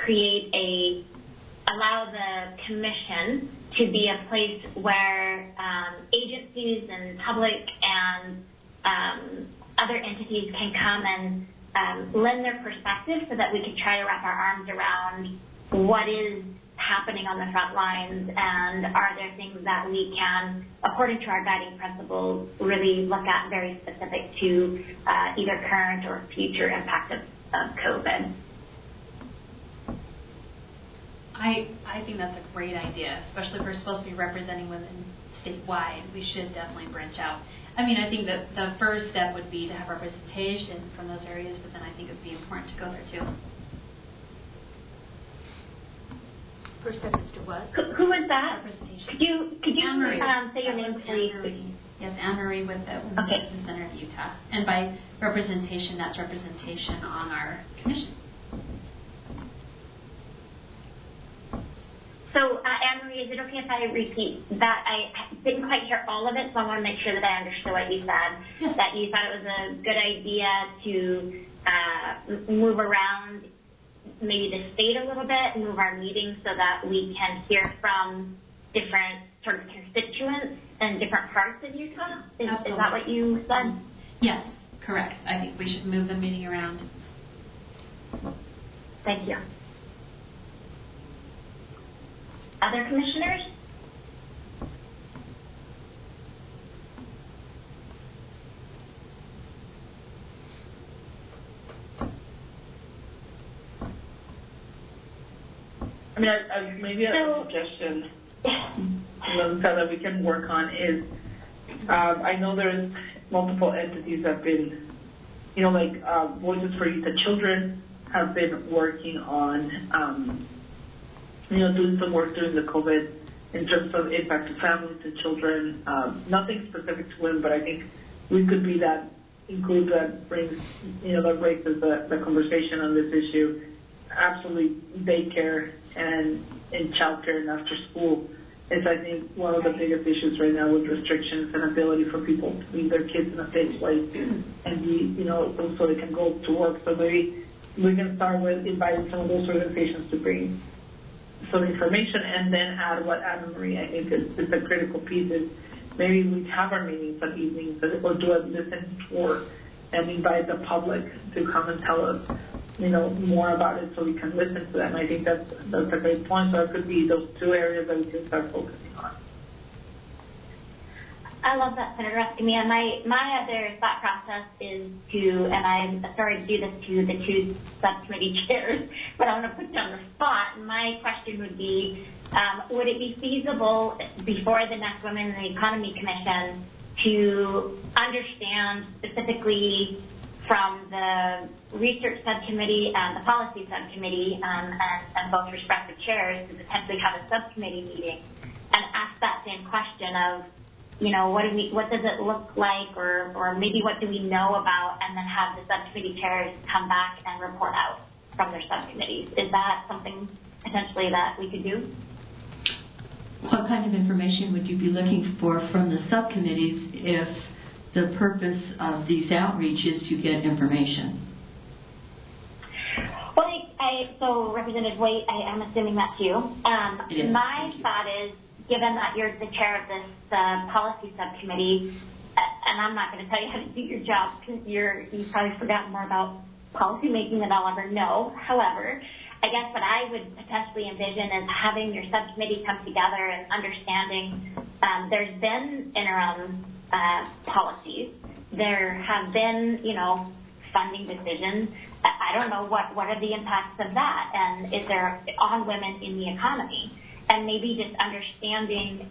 allow the commission to be a place where agencies and public and other entities can come and lend their perspective, so that we can try to wrap our arms around what is happening on the front lines, and are there things that we can, according to our guiding principles, really look at very specific to either current or future impact of COVID. I think that's a great idea, especially if we're supposed to be representing women statewide. We should definitely branch out. I think that the first step would be to have representation from those areas, but then I think it would be important to go there too. First step is to what? Who is that? Representation. Could you say your name, please? Anne-Marie. Yes, Anne-Marie with the Women's Citizen Center of Utah. And by representation, that's representation on our commission. So, Anne-Marie, is it okay if I repeat that? I didn't quite hear all of it, so I want to make sure that I understood what you said. Yes. That you thought it was a good idea to move around maybe the state a little bit, move our meetings so that we can hear from different sort of constituents in different parts of Utah? Is that what you said? Yes, correct. I think we should move the meeting around. Thank you. Other commissioners? Maybe a suggestion that we can work on is, I know there's multiple entities that have been, like Voices for Youth and Children have been working on, doing some work during the COVID in terms of impact to families and children. Nothing specific to women, but I think we could be that group that brings, that raises the conversation on this issue. Absolutely, daycare and childcare and after school is, I think, one of the biggest issues right now with restrictions and ability for people to leave their kids in a safe place and be, so they can go to work. So maybe we can start with inviting some of those organizations to bring some information and then add what Anna Marie, I think, is a critical piece is maybe we have our meetings on evenings or do a listen tour and invite the public to come and tell us, more about it so we can listen to them. I think that's a great point. So it could be those two areas that we can start focusing on. I love that, Senator Escamilla. My other thought process is to, and I'm sorry to do this to the two subcommittee chairs, but I want to put you on the spot. My question would be, would it be feasible before the next Women in the Economy Commission to understand specifically from the research subcommittee and the policy subcommittee and both respective chairs to potentially have a subcommittee meeting and ask that same question of, what does it look like or maybe what do we know about, and then have the subcommittee chairs come back and report out from their subcommittees. Is that something potentially that we could do? What kind of information would you be looking for from the subcommittees if the purpose of these outreach is to get information? Well, so Representative Waite, I'm assuming that's you. My thought is, given that you're the chair of this policy subcommittee, and I'm not going to tell you how to do your job because you've probably forgotten more about policy making than I'll ever know. However, I guess what I would potentially envision is having your subcommittee come together and understanding there's been interim policies. There have been, funding decisions. I don't know what are the impacts of that, and is there on women in the economy, and maybe just understanding,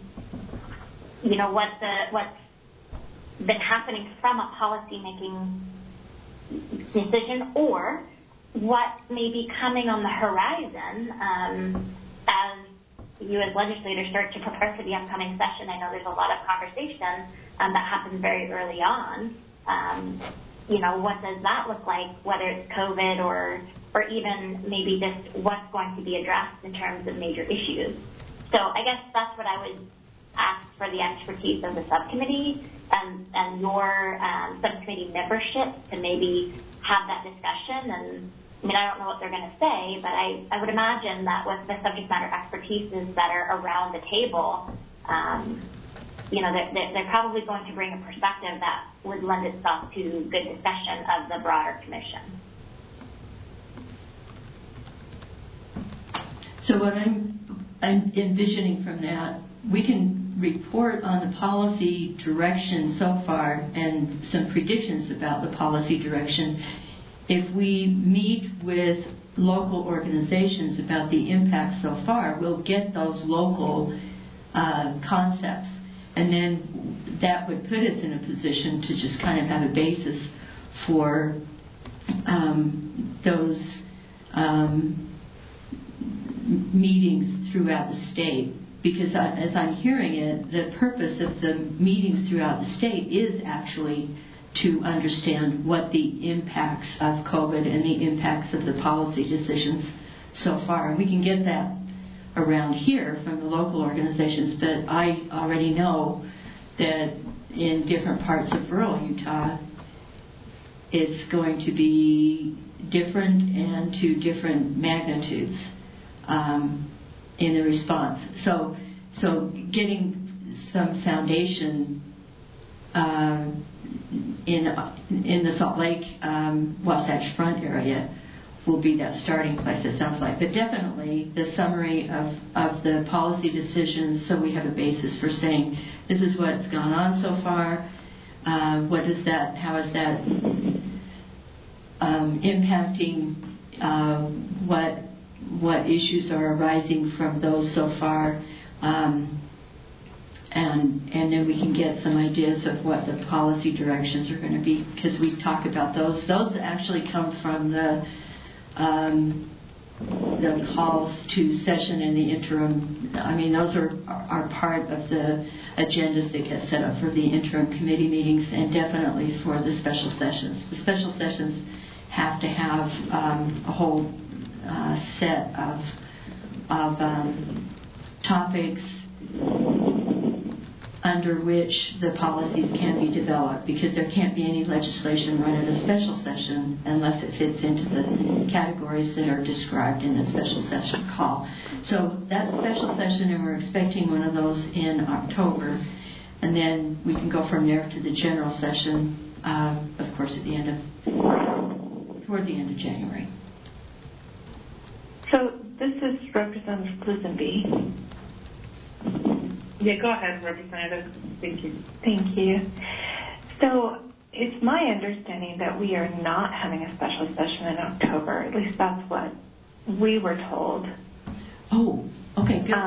what's been happening from a policy making decision, or what may be coming on the horizon as you as legislators start to prepare for the upcoming session. I know there's a lot of conversation that happens very early on. What does that look like, whether it's COVID or even maybe just what's going to be addressed in terms of major issues. So I guess that's what I would ask for the expertise of the subcommittee and your subcommittee membership to maybe have that discussion. And I don't know what they're going to say, but I would imagine that with the subject matter expertises that are around the table, they're probably going to bring a perspective that would lend itself to good discussion of the broader commission. So what I'm envisioning from that, we can report on the policy direction so far and some predictions about the policy direction. If we meet with local organizations about the impact so far, we'll get those local concepts. And then that would put us in a position to just kind of have a basis for those meetings throughout the state. Because as I'm hearing it, the purpose of the meetings throughout the state is actually to understand what the impacts of COVID and the impacts of the policy decisions so far. And we can get that around here from the local organizations, but I already know that in different parts of rural Utah, it's going to be different and to different magnitudes in the response. So getting some foundation in the Salt Lake Wasatch Front area will be that starting place, it sounds like. But definitely the summary of the policy decisions, so we have a basis for saying this is what's gone on so far. How is that impacting what issues are arising from those so far, and then we can get some ideas of what the policy directions are going to be, because we've talked about those. Those actually come from the calls to session in the interim. I mean, those are part of the agendas that get set up for the interim committee meetings, and definitely for the special sessions. The special sessions have to have a whole set of topics under which the policies can be developed, because there can't be any legislation run at a special session unless it fits into the categories that are described in the special session call. So that's a special session, and we're expecting one of those in October, and then we can go from there to the general session, of course, toward the end of January. So this is Representative Lisenby. Yeah, go ahead, Representative. Thank you. Thank you. So it's my understanding that we are not having a special session in October. At least that's what we were told. Oh, okay, good.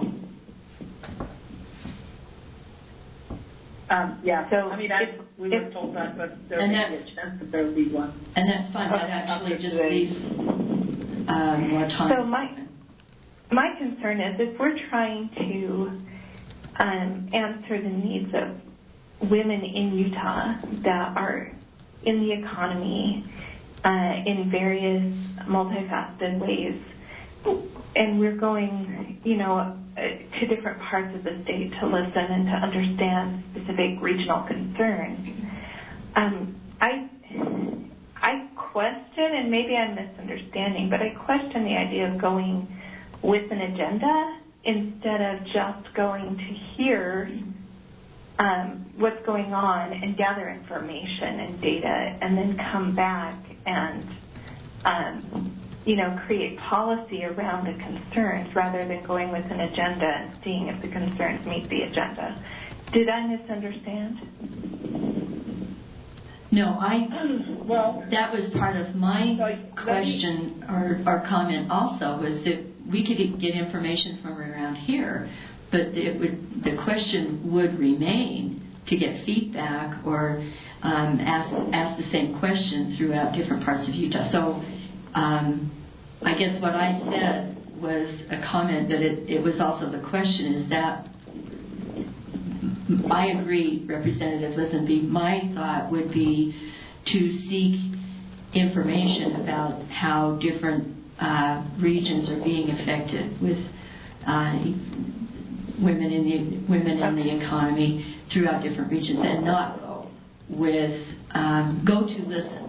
Yeah, so we were told that, but there would be a chance that there would be one. And that's fine. That actually just leaves more time. So my concern is if we're trying to answer the needs of women in Utah that are in the economy in various multifaceted ways, and we're going, to different parts of the state to listen and to understand specific regional concerns, I question, and maybe I'm misunderstanding, but I question the idea of going with an agenda instead of just going to hear what's going on and gather information and data and then come back and, create policy around the concerns rather than going with an agenda and seeing if the concerns meet the agenda. Did I misunderstand? No, that was part of my question or comment also, was that we could get information from around here, but the question would remain to get feedback or ask the same question throughout different parts of Utah. So I guess what I said was a comment that it was also the question is that I agree, Representative Lisenby. My thought would be to seek information about how different regions are being affected with women in the economy throughout different regions, and not go to listen.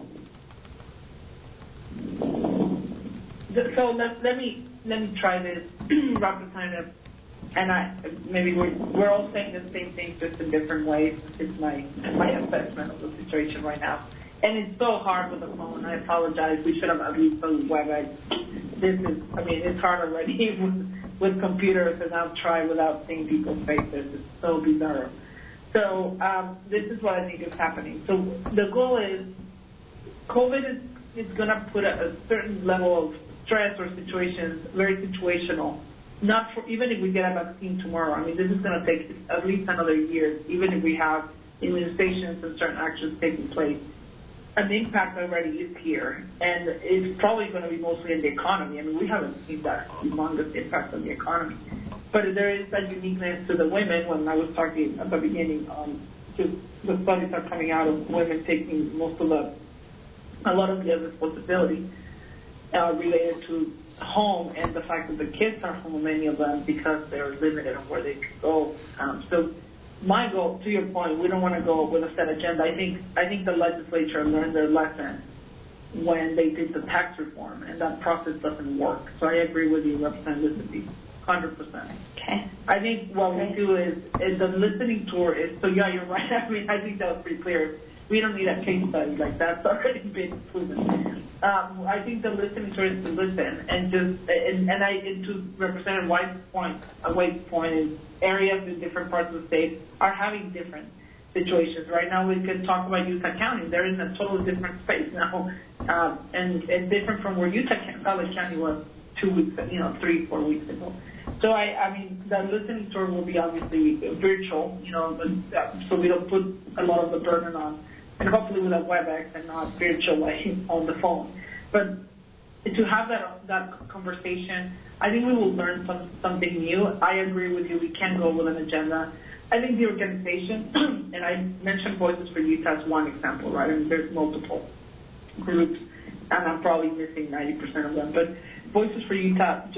So let me try this, Representative. And maybe we're all saying the same thing, just in different ways. It's my assessment of the situation right now. And it's so hard with the phone. I apologize. We should have at least done WebEx. It's hard already with computers, and I've tried without seeing people's faces. It's so bizarre. So this is what I think is happening. So the goal is COVID is going to put a certain level of stress or situations, very situational. Not for, even if we get a vaccine tomorrow. This is going to take at least another year, even if we have immunizations and certain actions taking place. And the impact already is here, and it's probably going to be mostly in the economy. We haven't seen that humongous impact on the economy. But there is a uniqueness to the women. When I was talking at the beginning, the studies are coming out of women taking a lot of the responsibility related to home and the fact that the kids are home, many of them, because they're limited on where they can go. So my goal, to your point, we don't want to go with a set agenda. I think the legislature learned their lesson when they did the tax reform, and that process doesn't work. So I agree with you, Representative Lisenby, 100%. Okay. I think what we do is the listening tour is, so yeah, you're right. I think that was pretty clear. We don't need a case study, like that's already been proven. I think the listening tour is to listen and to Representative White's point is areas in different parts of the state are having different situations. Right now we could talk about Utah County. They're in a totally different space now, and different from where Salt Lake County was 2 weeks, 3-4 weeks ago. So the listening tour will be obviously virtual, so we don't put a lot of the burden on, and hopefully with a WebEx and not virtual on the phone. But to have that conversation, I think we will learn something new. I agree with you. We can go with an agenda. I think the organization, and I mentioned Voices for Utah as one example, right? There's multiple groups, and I'm probably missing 90% of them. But Voices for Utah just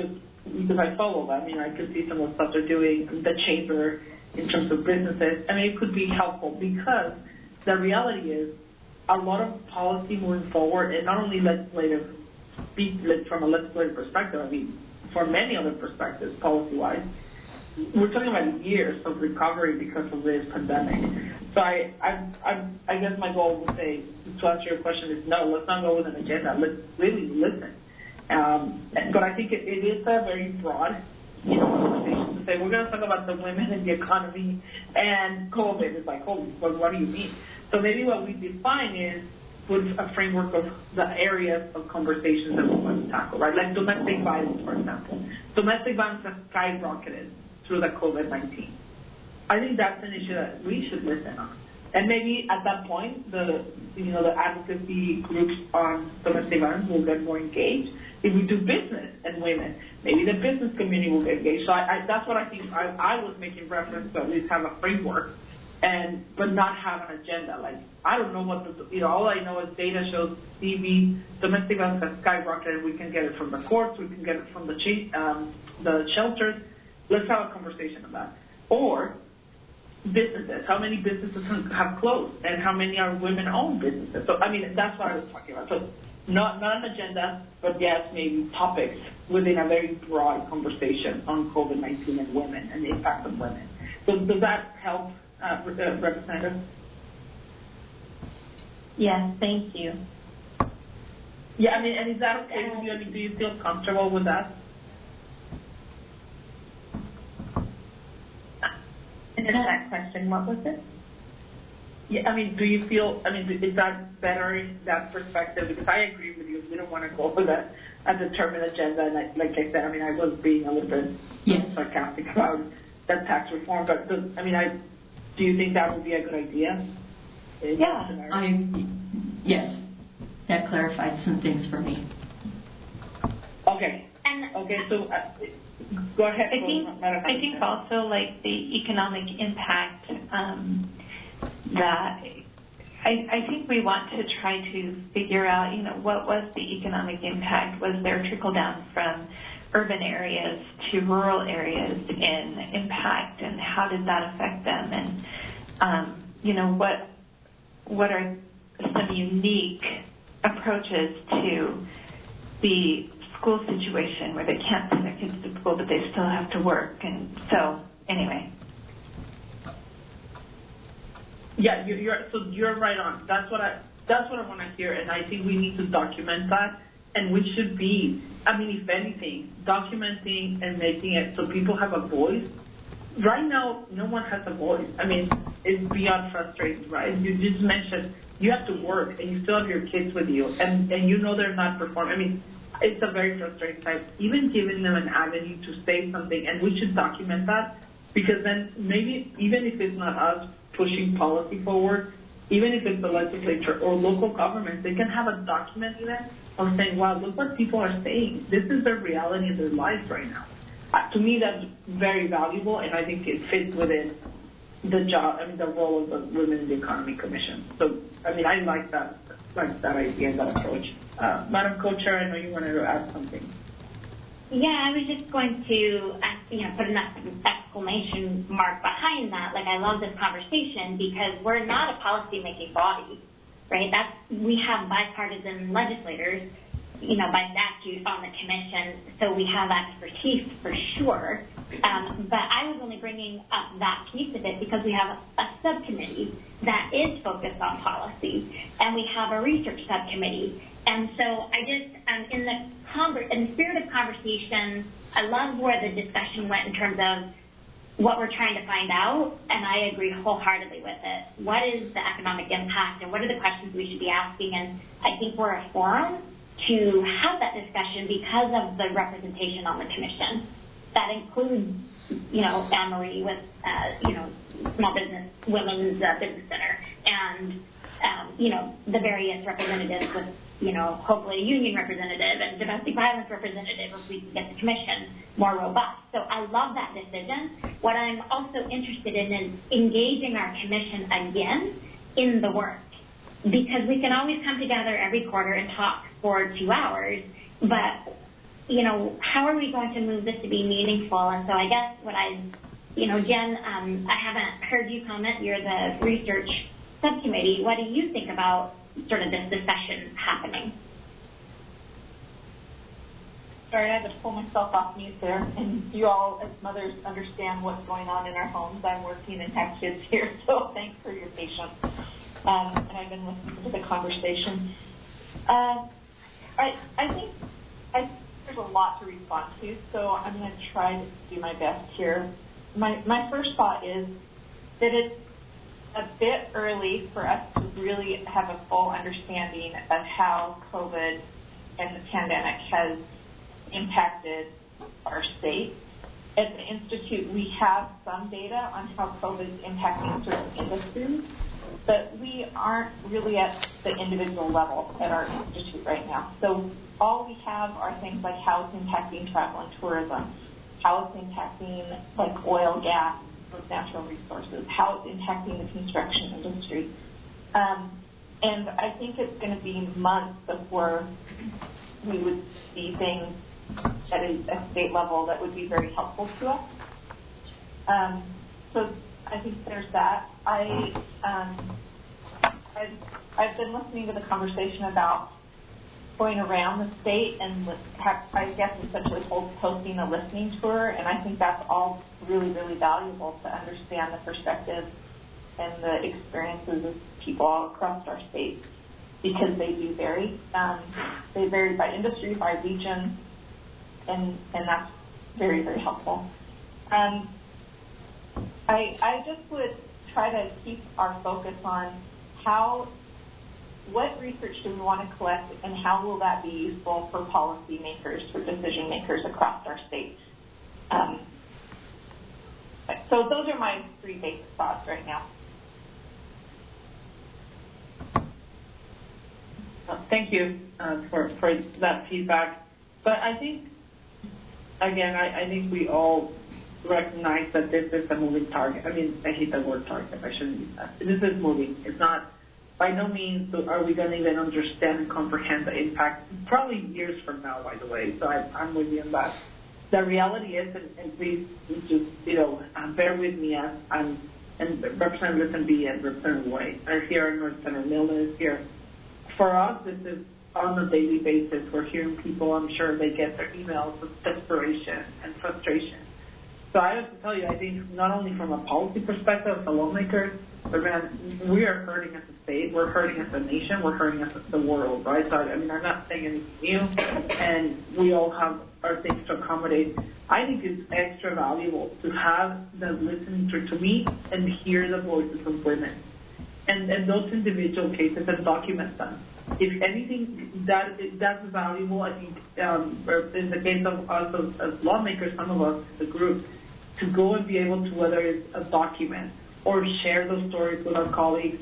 because I follow them, I could see some of the stuff they're doing, the chamber in terms of businesses. It could be helpful because the reality is a lot of policy moving forward, and not only legislative, from a legislative perspective, for many other perspectives, policy-wise, we're talking about years of recovery because of this pandemic. So I guess my goal would say, to answer your question, is no, let's not go with an agenda. Let's really listen. But I think it is a very broad conversation to say we're going to talk about the women in the economy and COVID. It's like, oh, but what do you mean? So maybe what we define is with a framework of the areas of conversations that we want to tackle, right? Like domestic violence, for example. Domestic violence has skyrocketed through the COVID-19. I think that's an issue that we should listen on. And maybe at that point, the advocacy groups on domestic violence will get more engaged. If we do business and women, maybe the business community will get engaged. So that's what I think I was making reference to, at least have a framework, but not have an agenda. Like, I don't know what all I know is data shows CV, domestic violence has skyrocketed. We can get it from the courts, we can get it from the shelters. Let's have a conversation on that. Or businesses, how many businesses have closed and how many are women-owned businesses? So, that's what I was talking about. So not an agenda, but yes, maybe topics within a very broad conversation on COVID-19 and women and the impact of women. So does that help, Representative? Yes, thank you. Yeah, and is that okay with you? Do you feel comfortable with that? And then that question, what was it? Yeah, do you feel, is that better, that perspective? Because I agree with you. We don't want to go with a determined agenda. And like I said, I was being a little bit sarcastic about that tax reform. But, do you think that would be a good idea? Yeah. Yes. That clarified some things for me. Okay. So go ahead. I think also like the economic impact that I think we want to try to figure out, what was the economic impact? Was there trickle down from urban areas to rural areas in impact, and how did that affect them? And what are some unique approaches to the school situation where they can't send their kids to school but they still have to work? And so anyway. Yeah, you're right on. That's what I want to hear, and I think we need to document that, and we should be, if anything, documenting and making it so people have a voice. Right now, no one has a voice. It's beyond frustrating, right? You just mentioned you have to work and you still have your kids with you, and they're not performing. It's a very frustrating time. Even giving them an avenue to say something, and we should document that, because then maybe even if it's not us pushing policy forward, even if it's the legislature or local government, they can have a document event of saying, wow, look what people are saying. This is the reality of their lives right now. To me, that's very valuable, and I think it fits within the job, the role of the Women in the Economy Commission. So, I like that idea and that approach. Madam Co-Chair, I know you wanted to add something. Yeah, I was just going to, put an exclamation mark behind that. Like, I love this conversation because we're not a policy-making body, right? We have bipartisan legislators, by statute on the commission, so we have expertise for sure. But I was only bringing up that piece of it because we have a subcommittee that is focused on policy, and we have a research subcommittee. And so I just, in the spirit of conversation, I love where the discussion went in terms of what we're trying to find out, and I agree wholeheartedly with it. What is the economic impact, and what are the questions we should be asking? And I think we're a forum to have that discussion because of the representation on the commission. That includes, Anne-Marie with, Small Business, Women's Business Center, and, the various representatives with, hopefully a union representative and domestic violence representative if we can get the commission more robust. So I love that decision. What I'm also interested in is engaging our commission again in the work, because we can always come together every quarter and talk for 2 hours, but how are we going to move this to be meaningful? And so I guess Jen, I haven't heard you comment. You're the research subcommittee. What do you think about sort of this discussion happening? Sorry, I had to pull myself off mute there. And you all, as mothers, understand what's going on in our homes. I'm working and have kids here, so thanks for your patience. And I've been listening to the conversation. I think there's a lot to respond to, so I'm going to try to do my best here. My first thought is that it's a bit early for us to really have a full understanding of how COVID and the pandemic has impacted our state. At the Institute, we have some data on how COVID is impacting certain industries, but we aren't really at the individual level at our Institute right now. So all we have are things like how it's impacting travel and tourism, how it's impacting like oil, gas, natural resources, how it's impacting the construction industry. And I think it's going to be months before we would see things at a state level that would be very helpful to us. So I think there's that. I've been listening to the conversation about going around the state and I guess essentially hosting a listening tour, and I think that's all really, really valuable to understand the perspectives and the experiences of people all across our state, because they do vary. They vary by industry, by region, and that's very, very helpful. I just would try to keep our focus on what research do we want to collect, and how will that be useful for policymakers, for decision makers across our state. So those are my three basic thoughts right now. Thank you for that feedback. But I think, again, I think we all recognize that this is a moving target. I mean, I hate the word target. I shouldn't use that. This is moving. It's not, by no means are we going to even understand and comprehend the impact, probably years from now, by the way. So I'm with you on that. The reality is, and please just, bear with me as and Representative Listenby and Representative White are here, and Representative Milner is here. For us, this is on a daily basis. We're hearing people, I'm sure they get their emails with desperation and frustration. So I have to tell you, I think not only from a policy perspective as a lawmaker, but man, we are hurting as a state, we're hurting as a nation, we're hurting as the world, right? So I mean, I'm not saying anything new, and we all have our things to accommodate. I think it's extra valuable to have the listening to meet and hear the voices of women and those individual cases and document them. If anything, that's valuable. I think in the case of us as lawmakers, some of us, the group, to go and be able to, whether it's a document or share those stories with our colleagues,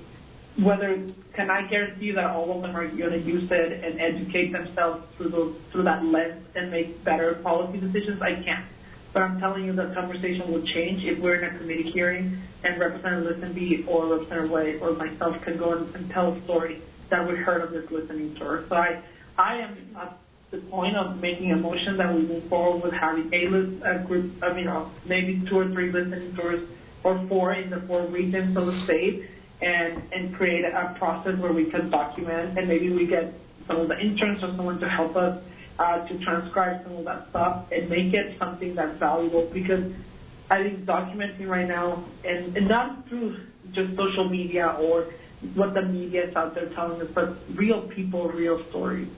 can I guarantee you that all of them are going to use it and educate themselves through that lens and make better policy decisions? I can't. But I'm telling you that conversation will change if we're in a committee hearing and Representative Listenby or Representative White or myself can go and tell a story that we heard of this listening tour. So I am at the point of making a motion that we move forward with having a group, maybe 2 or 3 listening tours or 4 in the 4 regions of the state, and create a process where we can document, and maybe we get some of the interns or someone to help us to transcribe some of that stuff and make it something that's valuable, because I think documenting right now, and not through just social media or what the media is out there telling us, but real people, real stories.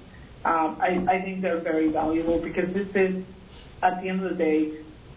I think they're very valuable, because this is, at the end of the day,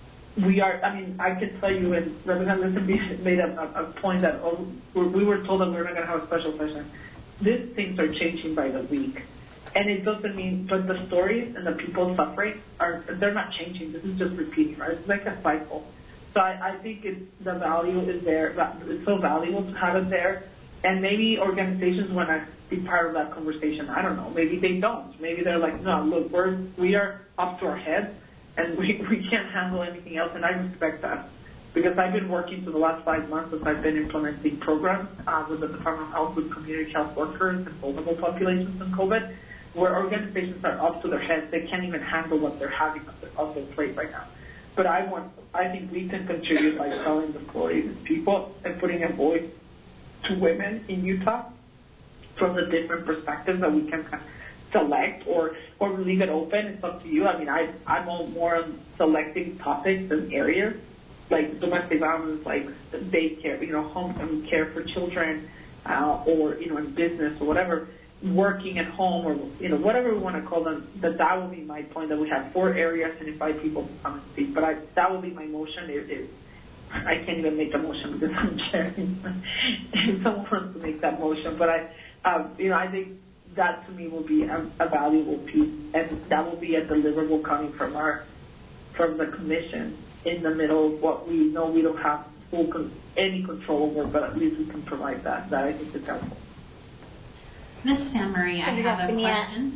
I can tell you, and Representative Listenby made a point that we were told that we were not going to have a special session. These things are changing by the week. And it doesn't mean, but the stories and the people suffering, they're not changing. This is just repeating, right? It's like a cycle. So I think the value is there. It's so valuable to have it there. And maybe organizations want to be part of that conversation. I don't know. Maybe they don't. Maybe they're like, no, look, we are up to our heads, and we can't handle anything else. And I respect that, because I've been working for the last 5 months as I've been implementing programs with the Department of Health with community health workers and vulnerable populations in COVID. where organizations are up to their heads. They can't even handle what they're having on their plate right now. But I think we can contribute by telling the stories of people and putting a voice to women in Utah from the different perspectives that we can select or leave it open. It's up to you. I mean, I'm more on selecting topics and areas like domestic violence, like daycare, home care for children, or in business or whatever, working at home or whatever we want to call them. That will be my point. That we have 4 areas and invite people to come and speak. But that will be my motion. I can't even make a motion because I'm chairing. If someone wants to make that motion, but I think that to me will be a valuable piece, and that will be a deliverable coming from the commission in the middle of what we know we don't have any control over, but at least we can provide that. That I think is helpful. Mrs. Anne Marie, I have a question.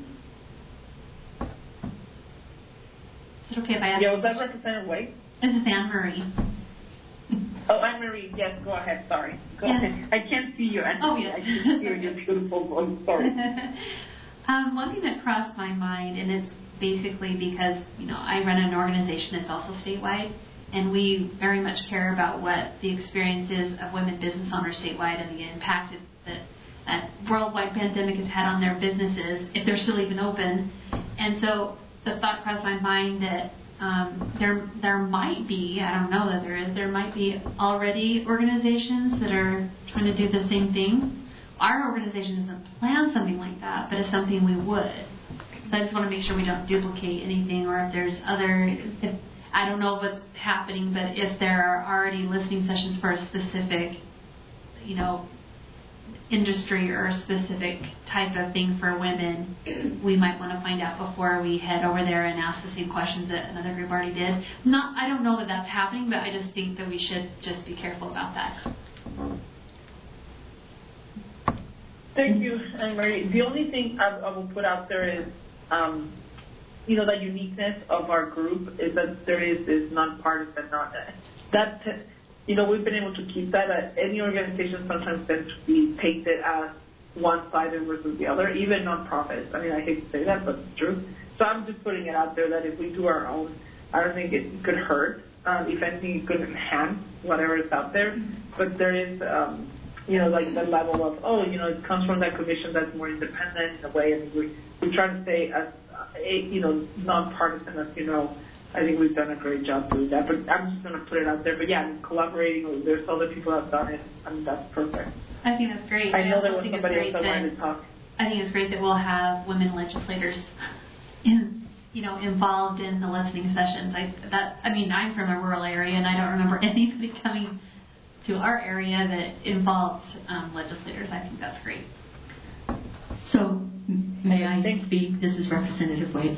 Is it okay if I ask? Yeah, was that Representative White? Mrs. Anne Marie. Oh, Anne Marie, yes, go ahead. Sorry. Go ahead. I can't see you, Anne Marie. Oh, yes. I can hear your beautiful voice. Sorry. One thing that crossed my mind, and it's basically because, I run an organization that's also statewide, and we very much care about what the experience is of women business owners statewide and the impact that a worldwide pandemic has had on their businesses, if they're still even open. And so the thought crossed my mind that there might be, I don't know that there might be already organizations that are trying to do the same thing. Our organization doesn't plan something like that, but it's something we would. So I just want to make sure we don't duplicate anything, or if there's I don't know what's happening, but if there are already listening sessions for a specific, industry or a specific type of thing for women, we might want to find out before we head over there and ask the same questions that another group already did. I don't know that that's happening, but I just think that we should just be careful about that. Thank you, Anne Marie. The only thing I will put out there is, the uniqueness of our group is that there is this nonpartisan, we've been able to keep that. Any organization sometimes tends to be painted as one-sided versus the other, even nonprofits. I mean, I hate to say that, but it's true. So I'm just putting it out there that if we do our own, I don't think it could hurt. If anything, it could enhance whatever is out there. But there is, like the level of, it comes from that commission that's more independent in a way. And we try to stay as, nonpartisan, as I think we've done a great job doing that, but I'm just going to put it out there. But yeah, collaborating, there's other people that have done it. I mean, that's perfect. I think that's great. I know there was somebody else that wanted to talk. I think it's great that we'll have women legislators involved in the listening sessions. I'm from a rural area, and I don't remember anybody coming to our area that involved legislators. I think that's great. So, may I speak? This is Representative Waits.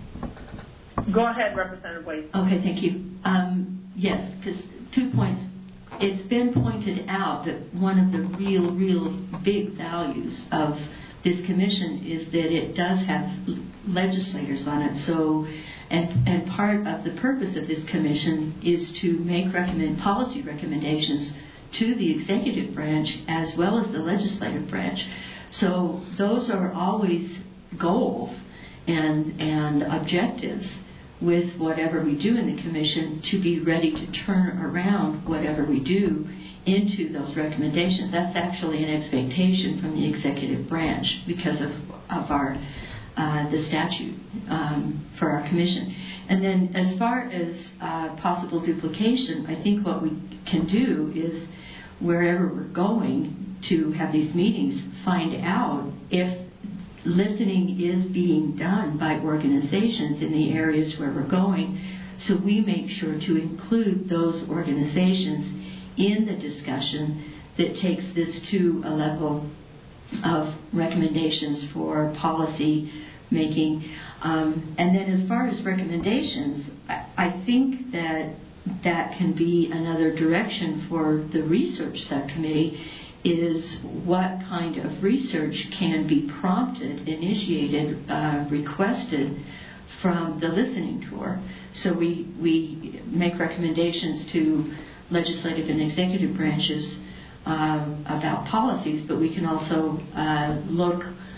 Go ahead, Representative Waits. Okay, thank you. Yes, because 2 points. It's been pointed out that one of the real big values of this commission is that it does have legislators on it. So, and part of the purpose of this commission is to make policy recommendations to the executive branch as well as the legislative branch. So those are always goals and objectives with whatever we do in the commission, to be ready to turn around whatever we do into those recommendations. That's actually an expectation from the executive branch because of our the statute for our commission. And then as far as possible duplication, I think what we can do is wherever we're going to have these meetings, find out if listening is being done by organizations in the areas where we're going, so we make sure to include those organizations in the discussion that takes this to a level of recommendations for policy making. And then as far as recommendations, I think that can be another direction for the research subcommittee, is what kind of research can be prompted, initiated, requested from the listening tour. So we make recommendations to legislative and executive branches about policies, but we can also look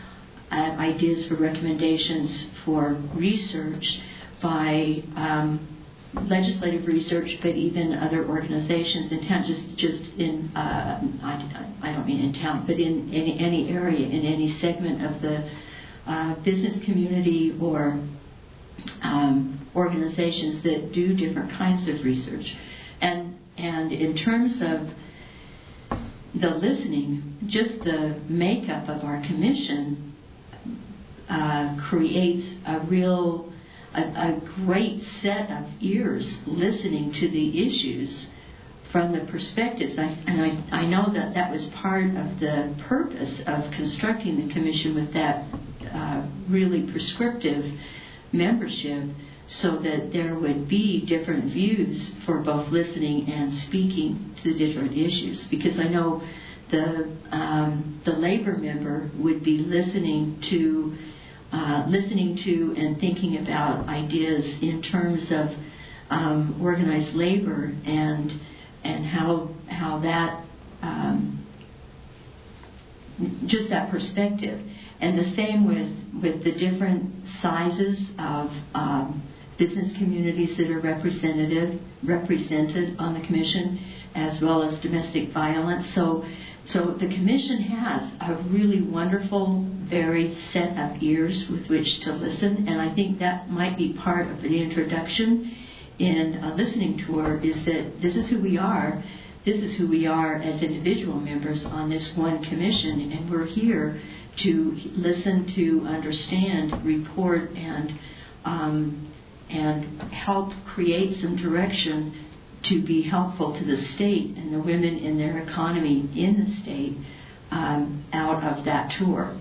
ideas for recommendations for research by legislative research, but even other organizations in town, just in, I don't mean in town, but in any area, in any segment of the business community or organizations that do different kinds of research. And in terms of the listening, just the makeup of our commission creates a great set of ears listening to the issues from the perspectives. I know that was part of the purpose of constructing the commission with that really prescriptive membership, so that there would be different views for both listening and speaking to the different issues. Because I know the labor member would be listening to and thinking about ideas in terms of organized labor and how that just that perspective. And the same with the different sizes of business communities that are represented on the commission, as well as domestic violence. So the commission has a really wonderful, varied set of ears with which to listen, and I think that might be part of the introduction in a listening tour, is that this is who we are. This is who we are as individual members on this one commission, and we're here to listen, to understand, report, and help create some direction to be helpful to the state and the women in their economy in the state out of that tour.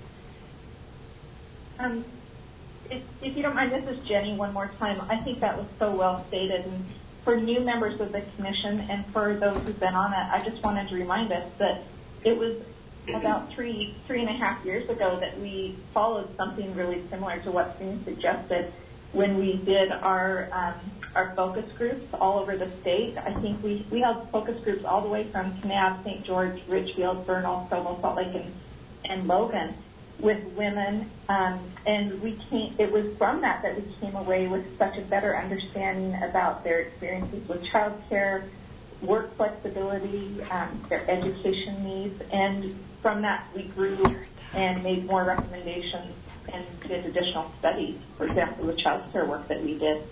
If you don't mind, this is Jenny one more time. I think that was so well stated. And for new members of the commission and for those who've been on it, I just wanted to remind us that it was about three and a half years ago that we followed something really similar to what's being suggested when we did our focus groups all over the state. I think we held focus groups all the way from Kanab, St. George, Richfield, Bernal, Provo, Salt Lake, and Logan with women, and it was from that we came away with such a better understanding about their experiences with child care, work flexibility, their education needs, and from that we grew and made more recommendations and did additional studies, for example, the child care work that we did.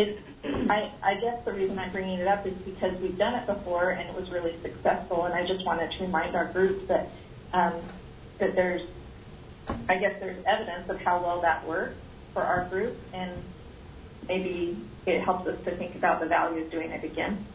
I guess the reason I'm bringing it up is because we've done it before and it was really successful, and I just wanted to remind our group that there's evidence of how well that works for our group, and maybe it helps us to think about the value of doing it again.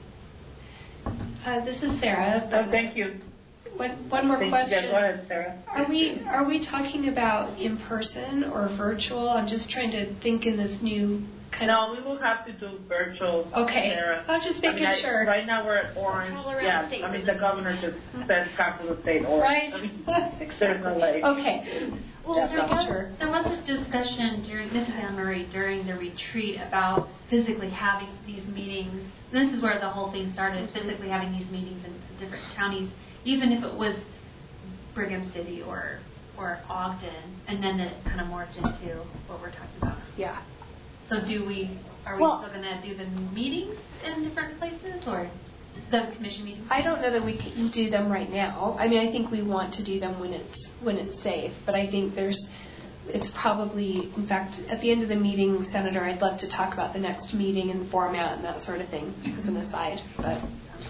This is Sarah. Thank you. One more question. Yeah, go ahead, Sarah. Are we talking about in person or virtual? I'm just trying to think in this new kind No, we will have to do virtual. Okay. Sarah. I'm just making sure. Right now we're at Orange. Yeah, I mean the governor just said capital state Orange. Right. I mean, exactly. there's no way. Okay. Well, there was a discussion during during the retreat about physically having these meetings. This is where the whole thing started, physically having these meetings in different counties, even if it was Brigham City or Ogden, and then it kind of morphed into what we're talking about. Yeah. So are we still going to do the meetings in different places, or the commission meetings? I don't know that we can do them right now. I mean, I think we want to do them when it's safe, but I think it's probably, in fact, at the end of the meeting, Senator, I'd love to talk about the next meeting and format and that sort of thing as an aside, but.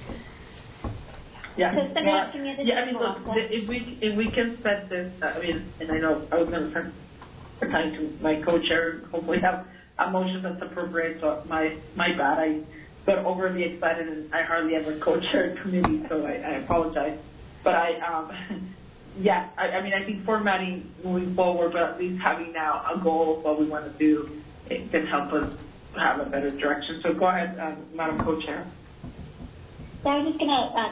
Yeah. So, Senator, can you I mean, look, if we can set this, I mean, and I know I was going to start talking to my co-chair, hopefully have a motion that's appropriate, so my bad. I got overly excited and I hardly ever co-chair committee, so I apologize. But I mean, I think formatting moving forward, but at least having now a goal of what we want to do, it can help us have a better direction. So go ahead, Madam Co-Chair. So I was just going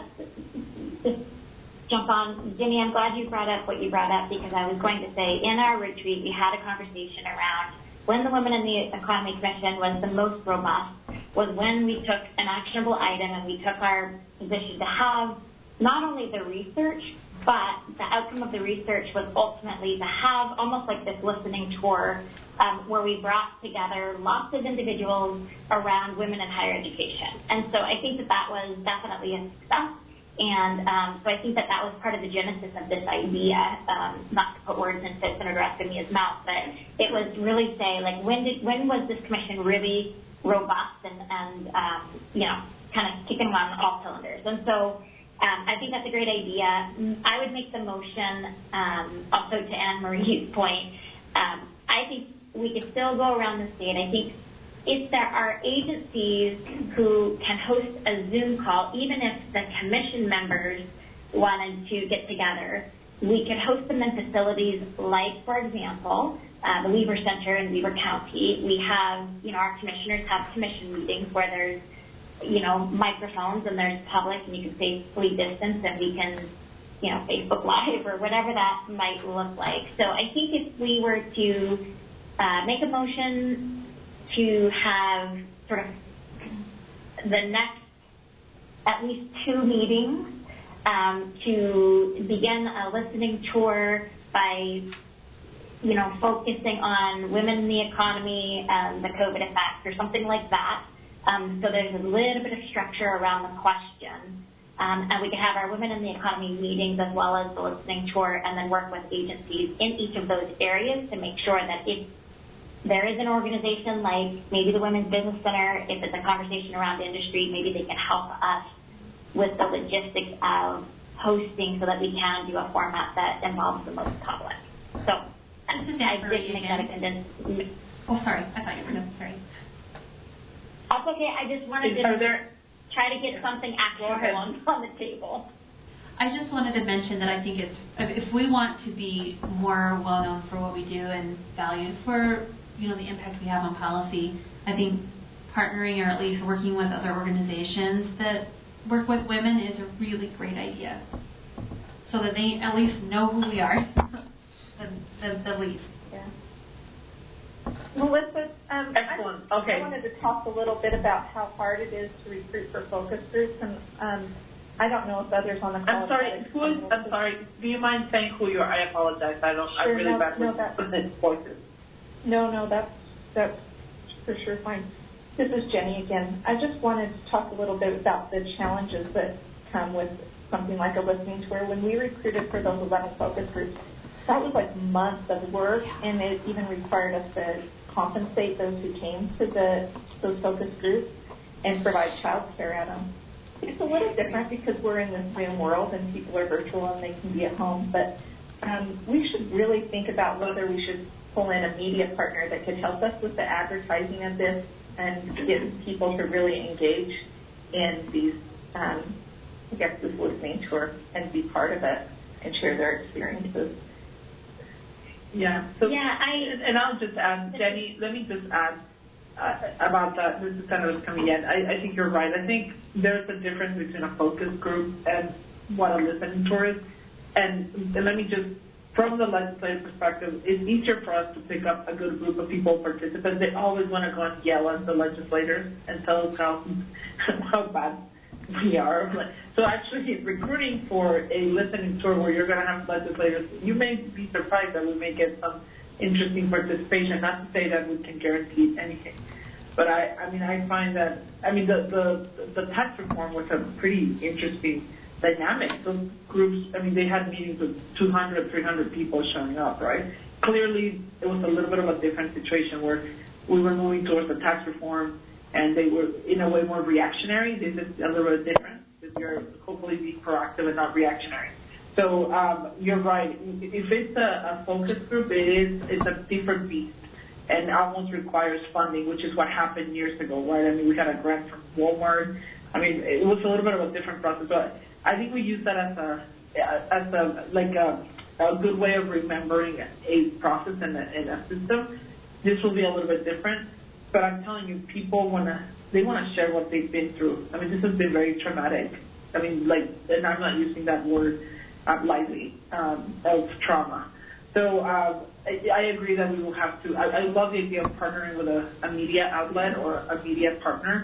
to jump on. Jimmy, I'm glad you brought up what you brought up, because I was going to say in our retreat we had a conversation around when the Women in the Economy Commission was the most robust was when we took an actionable item and we took our position to have not only the research But the outcome of the research was ultimately to have almost like this listening tour where we brought together lots of individuals around women in higher education. And so I think that was definitely a success. And so I think that was part of the genesis of this idea, not to put words into Senator Escamilla's mouth, but it was really say, like, when was this commission really robust and kind of kicking on all cylinders? And so I think that's a great idea. I would make the motion, also to Anne Marie's point, I think we could still go around the state. I think if there are agencies who can host a Zoom call, even if the commission members wanted to get together, we could host them in facilities like, for example, the Weaver Center in Weaver County. We have, our commissioners have commission meetings where there's, microphones and there's public and you can safely distance and we can, Facebook Live or whatever that might look like. So I think if we were to make a motion to have sort of the next at least 2 meetings to begin a listening tour by, focusing on women in the economy and the COVID effects or something like that. So there's a little bit of structure around the question. And we can have our women in the economy meetings as well as the listening tour and then work with agencies in each of those areas to make sure that if there is an organization like maybe the Women's Business Center, if it's a conversation around industry, maybe they can help us with the logistics of hosting so that we can do a format that involves the most public. So I did make that a condensed. Oh, sorry. I thought you were done. Sorry. That's okay. I just wanted to try to get something actionable on the table. I just wanted to mention that I think if we want to be more well known for what we do and valued for the impact we have on policy, I think partnering or at least working with other organizations that work with women is a really great idea, so that they at least know who we are, the least. Yeah. Melissa, excellent. Okay. I wanted to talk a little bit about how hard it is to recruit for focus groups, and I don't know if others on the call. I'm sorry. Do you mind saying who you are? I apologize. I'm really bad with voices. No, that's for sure fine. This is Jenny again. I just wanted to talk a little bit about the challenges that come with something like a listening tour. When we recruited for those 11 focus groups, that was like months of work, and it even required us to compensate those who came to those focus groups and provide child care at them. It's a little different because we're in this Zoom world and people are virtual and they can be at home, but we should really think about whether we should pull in a media partner that could help us with the advertising of this and get people to really engage in these, this listening tour and be part of it and share their experiences. Yeah. So, and I'll just add, Jenny, let me just add about that. This is Senator coming in. I think you're right. I think there's a difference between a focus group and what a listening tour is. And let me just, from the legislative perspective, it's easier for us to pick up a good group of people, participants. They always want to go and yell at the legislators and tell us how bad we are. So actually, recruiting for a listening tour where you're going to have legislators, you may be surprised that we may get some interesting participation. Not to say that we can guarantee anything, but I find that the tax reform was a pretty interesting dynamic. Those groups, they had meetings with 200, 300 people showing up, right? Clearly, it was a little bit of a different situation where we were moving towards the tax reform, and they were, in a way, more reactionary. This is a little bit different, because you're hopefully being proactive and not reactionary. So you're right. If it's a focus group, it's a different beast, and almost requires funding, which is what happened years ago, right? We got a grant from Walmart. It was a little bit of a different process, but I think we use that as a good way of remembering a process and a system. This will be a little bit different, but I'm telling you, people want to share what they've been through. This has been very traumatic. And I'm not using that word lightly, of trauma. So I agree that we will have to. I love the idea of partnering with a media outlet or a media partner.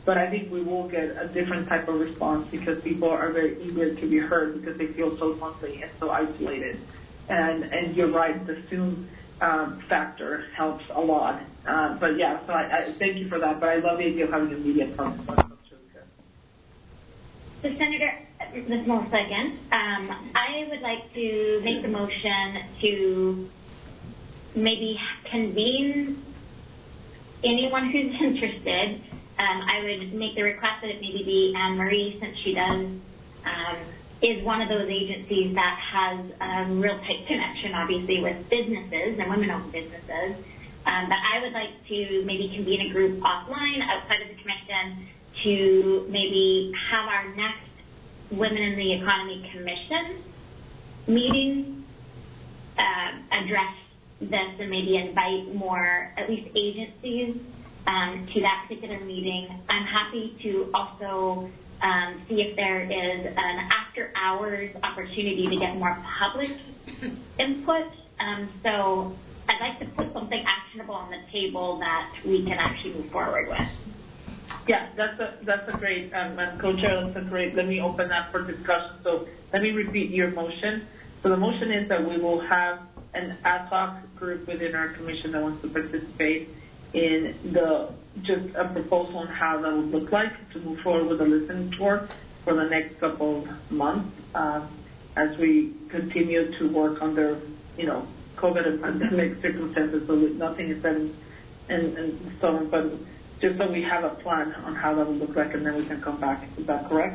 but I think we will get a different type of response because people are very eager to be heard because they feel so lonely and so isolated. And you're right, the Zoom factor helps a lot. But yeah, so I thank you for that. But I love the idea of having a media partner. That's really good. So, Senator, this is Melissa again. I would like to make the motion to maybe convene anyone who's interested. I would make the request that it maybe be Anne Marie, since she is one of those agencies that has a real tight connection, obviously, with businesses and women-owned businesses. But I would like to maybe convene a group offline outside of the commission to maybe have our next Women in the Economy Commission meeting address this and maybe invite more, at least agencies, to that particular meeting. I'm happy to also see if there is an after-hours opportunity to get more public input. So I'd like to put something actionable on the table that we can actually move forward with. Yeah, that's a great, Co-Chair, that's a great, let me open that for discussion. So let me repeat your motion. So the motion is that we will have an ad hoc group within our commission that wants to participate in just a proposal on how that would look like to move forward with the listening tour for the next couple of months as we continue to work under, COVID and pandemic circumstances. So nothing is set in stone, but just so we have a plan on how that will look like, and then we can come back. Is that correct?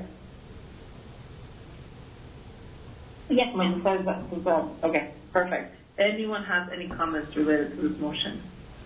Yes, ma'am. Okay, perfect. Anyone has any comments related to this motion?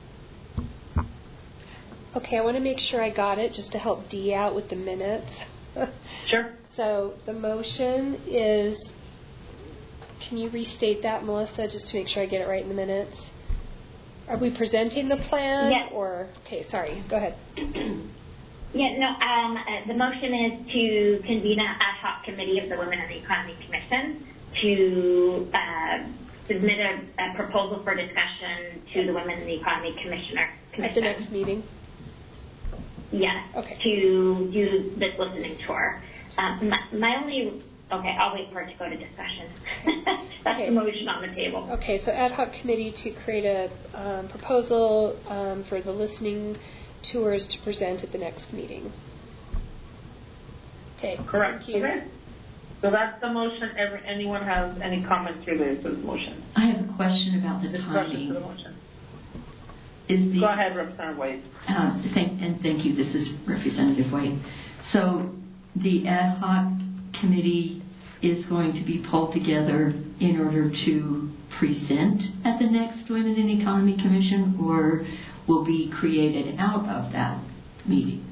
Okay, I want to make sure I got it just to help Dee out with the minutes. Sure. So the motion is, can you restate that, Melissa, just to make sure I get it right in the minutes? Are we presenting the plan? Yes. Or, okay, sorry, go ahead. Yeah, no, the motion is to convene an ad hoc committee of the Women in the Economy Commission to submit a proposal for discussion to the Women in the Economy Commission. At the next meeting? Yes. Okay. To do this listening tour. Okay, I'll wait for it to go to discussion. That's okay. The motion on the table. Okay, so ad hoc committee to create a proposal for the listening tours to present at the next meeting. Okay. Correct. Thank you. Okay. So that's the motion. Anyone has any comments related to this motion? I have a question about the timing. To the motion. Go ahead, Representative White. Thank you. This is Representative White. So the ad hoc committee is going to be pulled together in order to present at the next Women in Economy Commission, or will be created out of that meeting?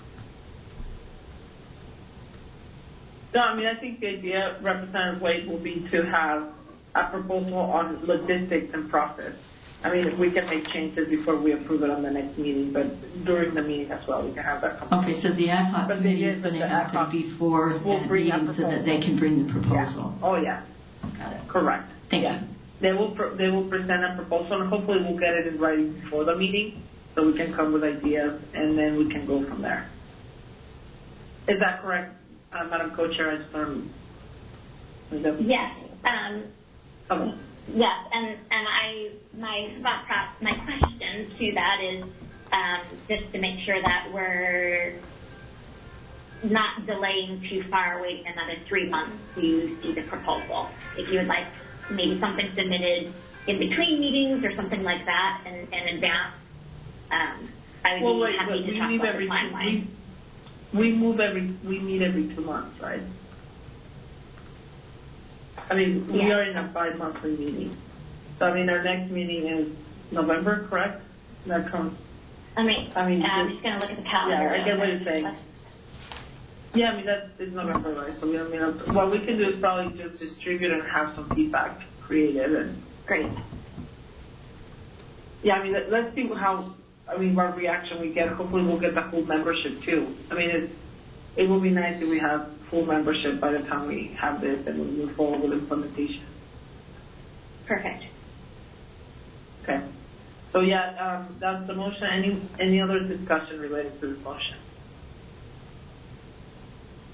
No, I think the idea, Representative White, will be to have a proposal on logistics and process. We can make changes before we approve it on the next meeting, but during the meeting as well, we can have that conversation. Okay, so the ad hoc committee is going to happen before that meeting so that they can bring the proposal. Yeah. Oh, yeah. Got it. Correct. Thank you. They will present a proposal, and hopefully we'll get it in writing before the meeting so we can come with ideas, and then we can go from there. Is that correct, Madam Co-Chair? I just want to... Yes. Okay. Yes, and my question to that is just to make sure that we're not delaying too far, waiting another 3 months to see the proposal. If you would like maybe something submitted in between meetings or something like that in advance, I would be happy to talk about the timeline. We meet every 2 months, right? We are in a 5-monthly meeting. So, our next meeting is November, correct? That comes. I'm just going to look at the calendar. Yeah, I get what you're saying. Yeah, it's November, right? So, what we can do is probably just distribute and have some feedback created. Great. Yeah, let's see what reaction we get. Hopefully we'll get the full membership too. It will be nice if we have full membership by the time we have this and we move forward with implementation. Perfect. Okay. So that's the motion. Any other discussion related to this motion?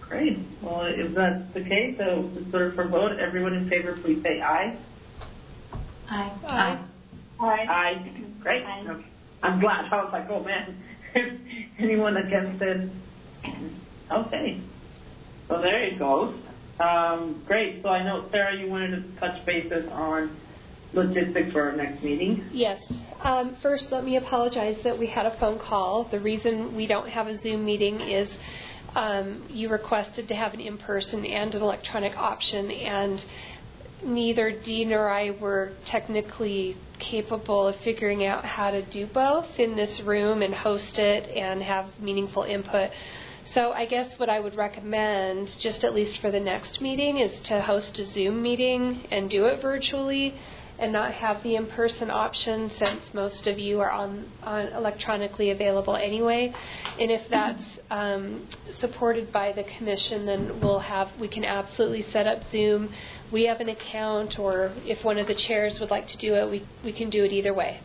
Great. Well, if that's the case, so let's put it for vote. Everyone in favor, please say aye. Aye. Aye. Aye. Great. Aye. Okay. I'm glad. I was like, oh man. Anyone against it? Okay. So there it goes. Great. So I know, Sarah, you wanted to touch bases on logistics for our next meeting. Yes. First, let me apologize that we had a phone call. The reason we don't have a Zoom meeting is you requested to have an in-person and an electronic option, and neither Dean nor I were technically capable of figuring out how to do both in this room and host it and have meaningful input. So I guess what I would recommend, just at least for the next meeting, is to host a Zoom meeting and do it virtually and not have the in-person option, since most of you are on electronically available anyway. And if that's supported by the commission, then we can absolutely set up Zoom. We have an account, or if one of the chairs would like to do it, we can do it either way.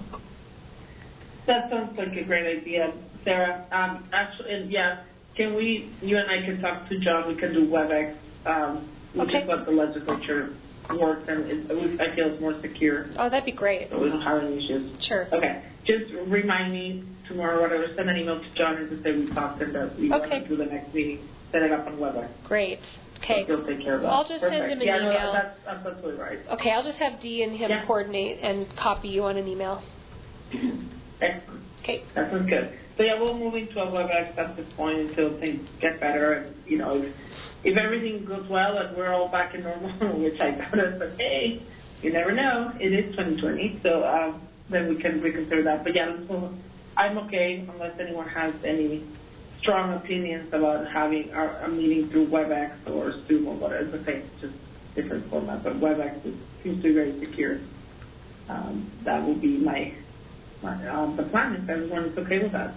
That sounds like a great idea, Sarah. Actually, and yeah, you and I can talk to John. We can do WebEx. We just let the legislature work, and I feel it's more secure. Oh, that'd be great. So we don't have any issues. Sure. Okay. Just remind me tomorrow, whatever, send an email to John and just say we talked and that we want to do the next meeting. Set it up on WebEx. Great. Okay. So he'll take care of that. I'll just send him an email. No, that's absolutely right. Okay, I'll just have Dee and him coordinate and copy you on an email. Excellent. Okay. That sounds good. So yeah, we'll move into a WebEx at this point until things get better. And, you know, if everything goes well and we're all back in normal, which I doubt it, but hey, you never know. It is 2020, so then we can reconsider that. But yeah, so I'm okay unless anyone has any strong opinions about having a meeting through WebEx or Zoom or whatever. It's the same, just different format. But WebEx seems to be very secure. That would be the plan, if everyone is okay with that.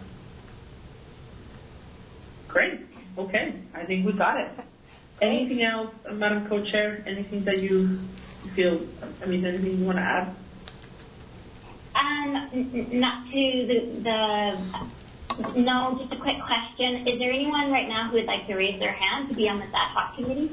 Great. Okay. I think we got it. Anything else, Madam Co-Chair? Anything that you feel, anything you want to add? Not to no, just a quick question. Is there anyone right now who would like to raise their hand to be on this ad hoc committee?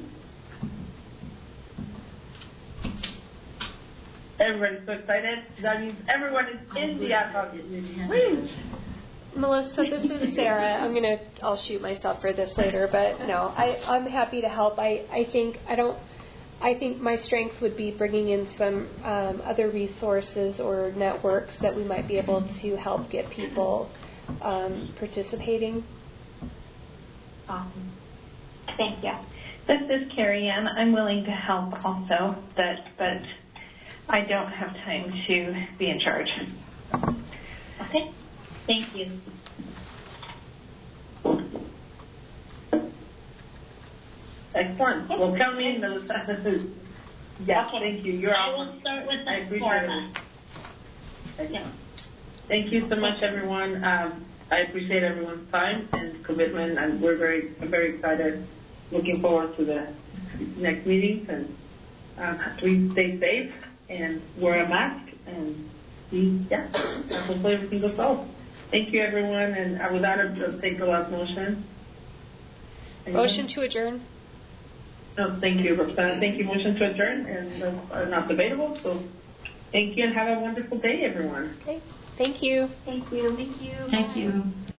Everybody's so excited. That means everyone is in the ad hoc committee. Melissa, this is Sarah. I'll shoot myself for this later, but no, I'm happy to help. I think my strength would be bringing in some other resources or networks that we might be able to help get people participating. Awesome. Thank you. This is Carrie Ann. I'm willing to help also, but I don't have time to be in charge. Okay. Thank you. Excellent. Okay. Well, come in, Melissa. Yes, okay. Thank you. You're I awesome. will start with I the appreciate format. it. Yeah. Thank you so much, everyone. I appreciate everyone's time and commitment, and we're very excited. Looking forward to the next meetings, and please stay safe and wear a mask, and hopefully everything goes well. Thank you, everyone, and with that, I'll take the last motion. Anyone? Motion to adjourn. No, thank you, Representative. Thank you. Motion to adjourn, and not debatable. So, thank you, and have a wonderful day, everyone. Okay. Thank you. Thank you. Thank you. Thank you.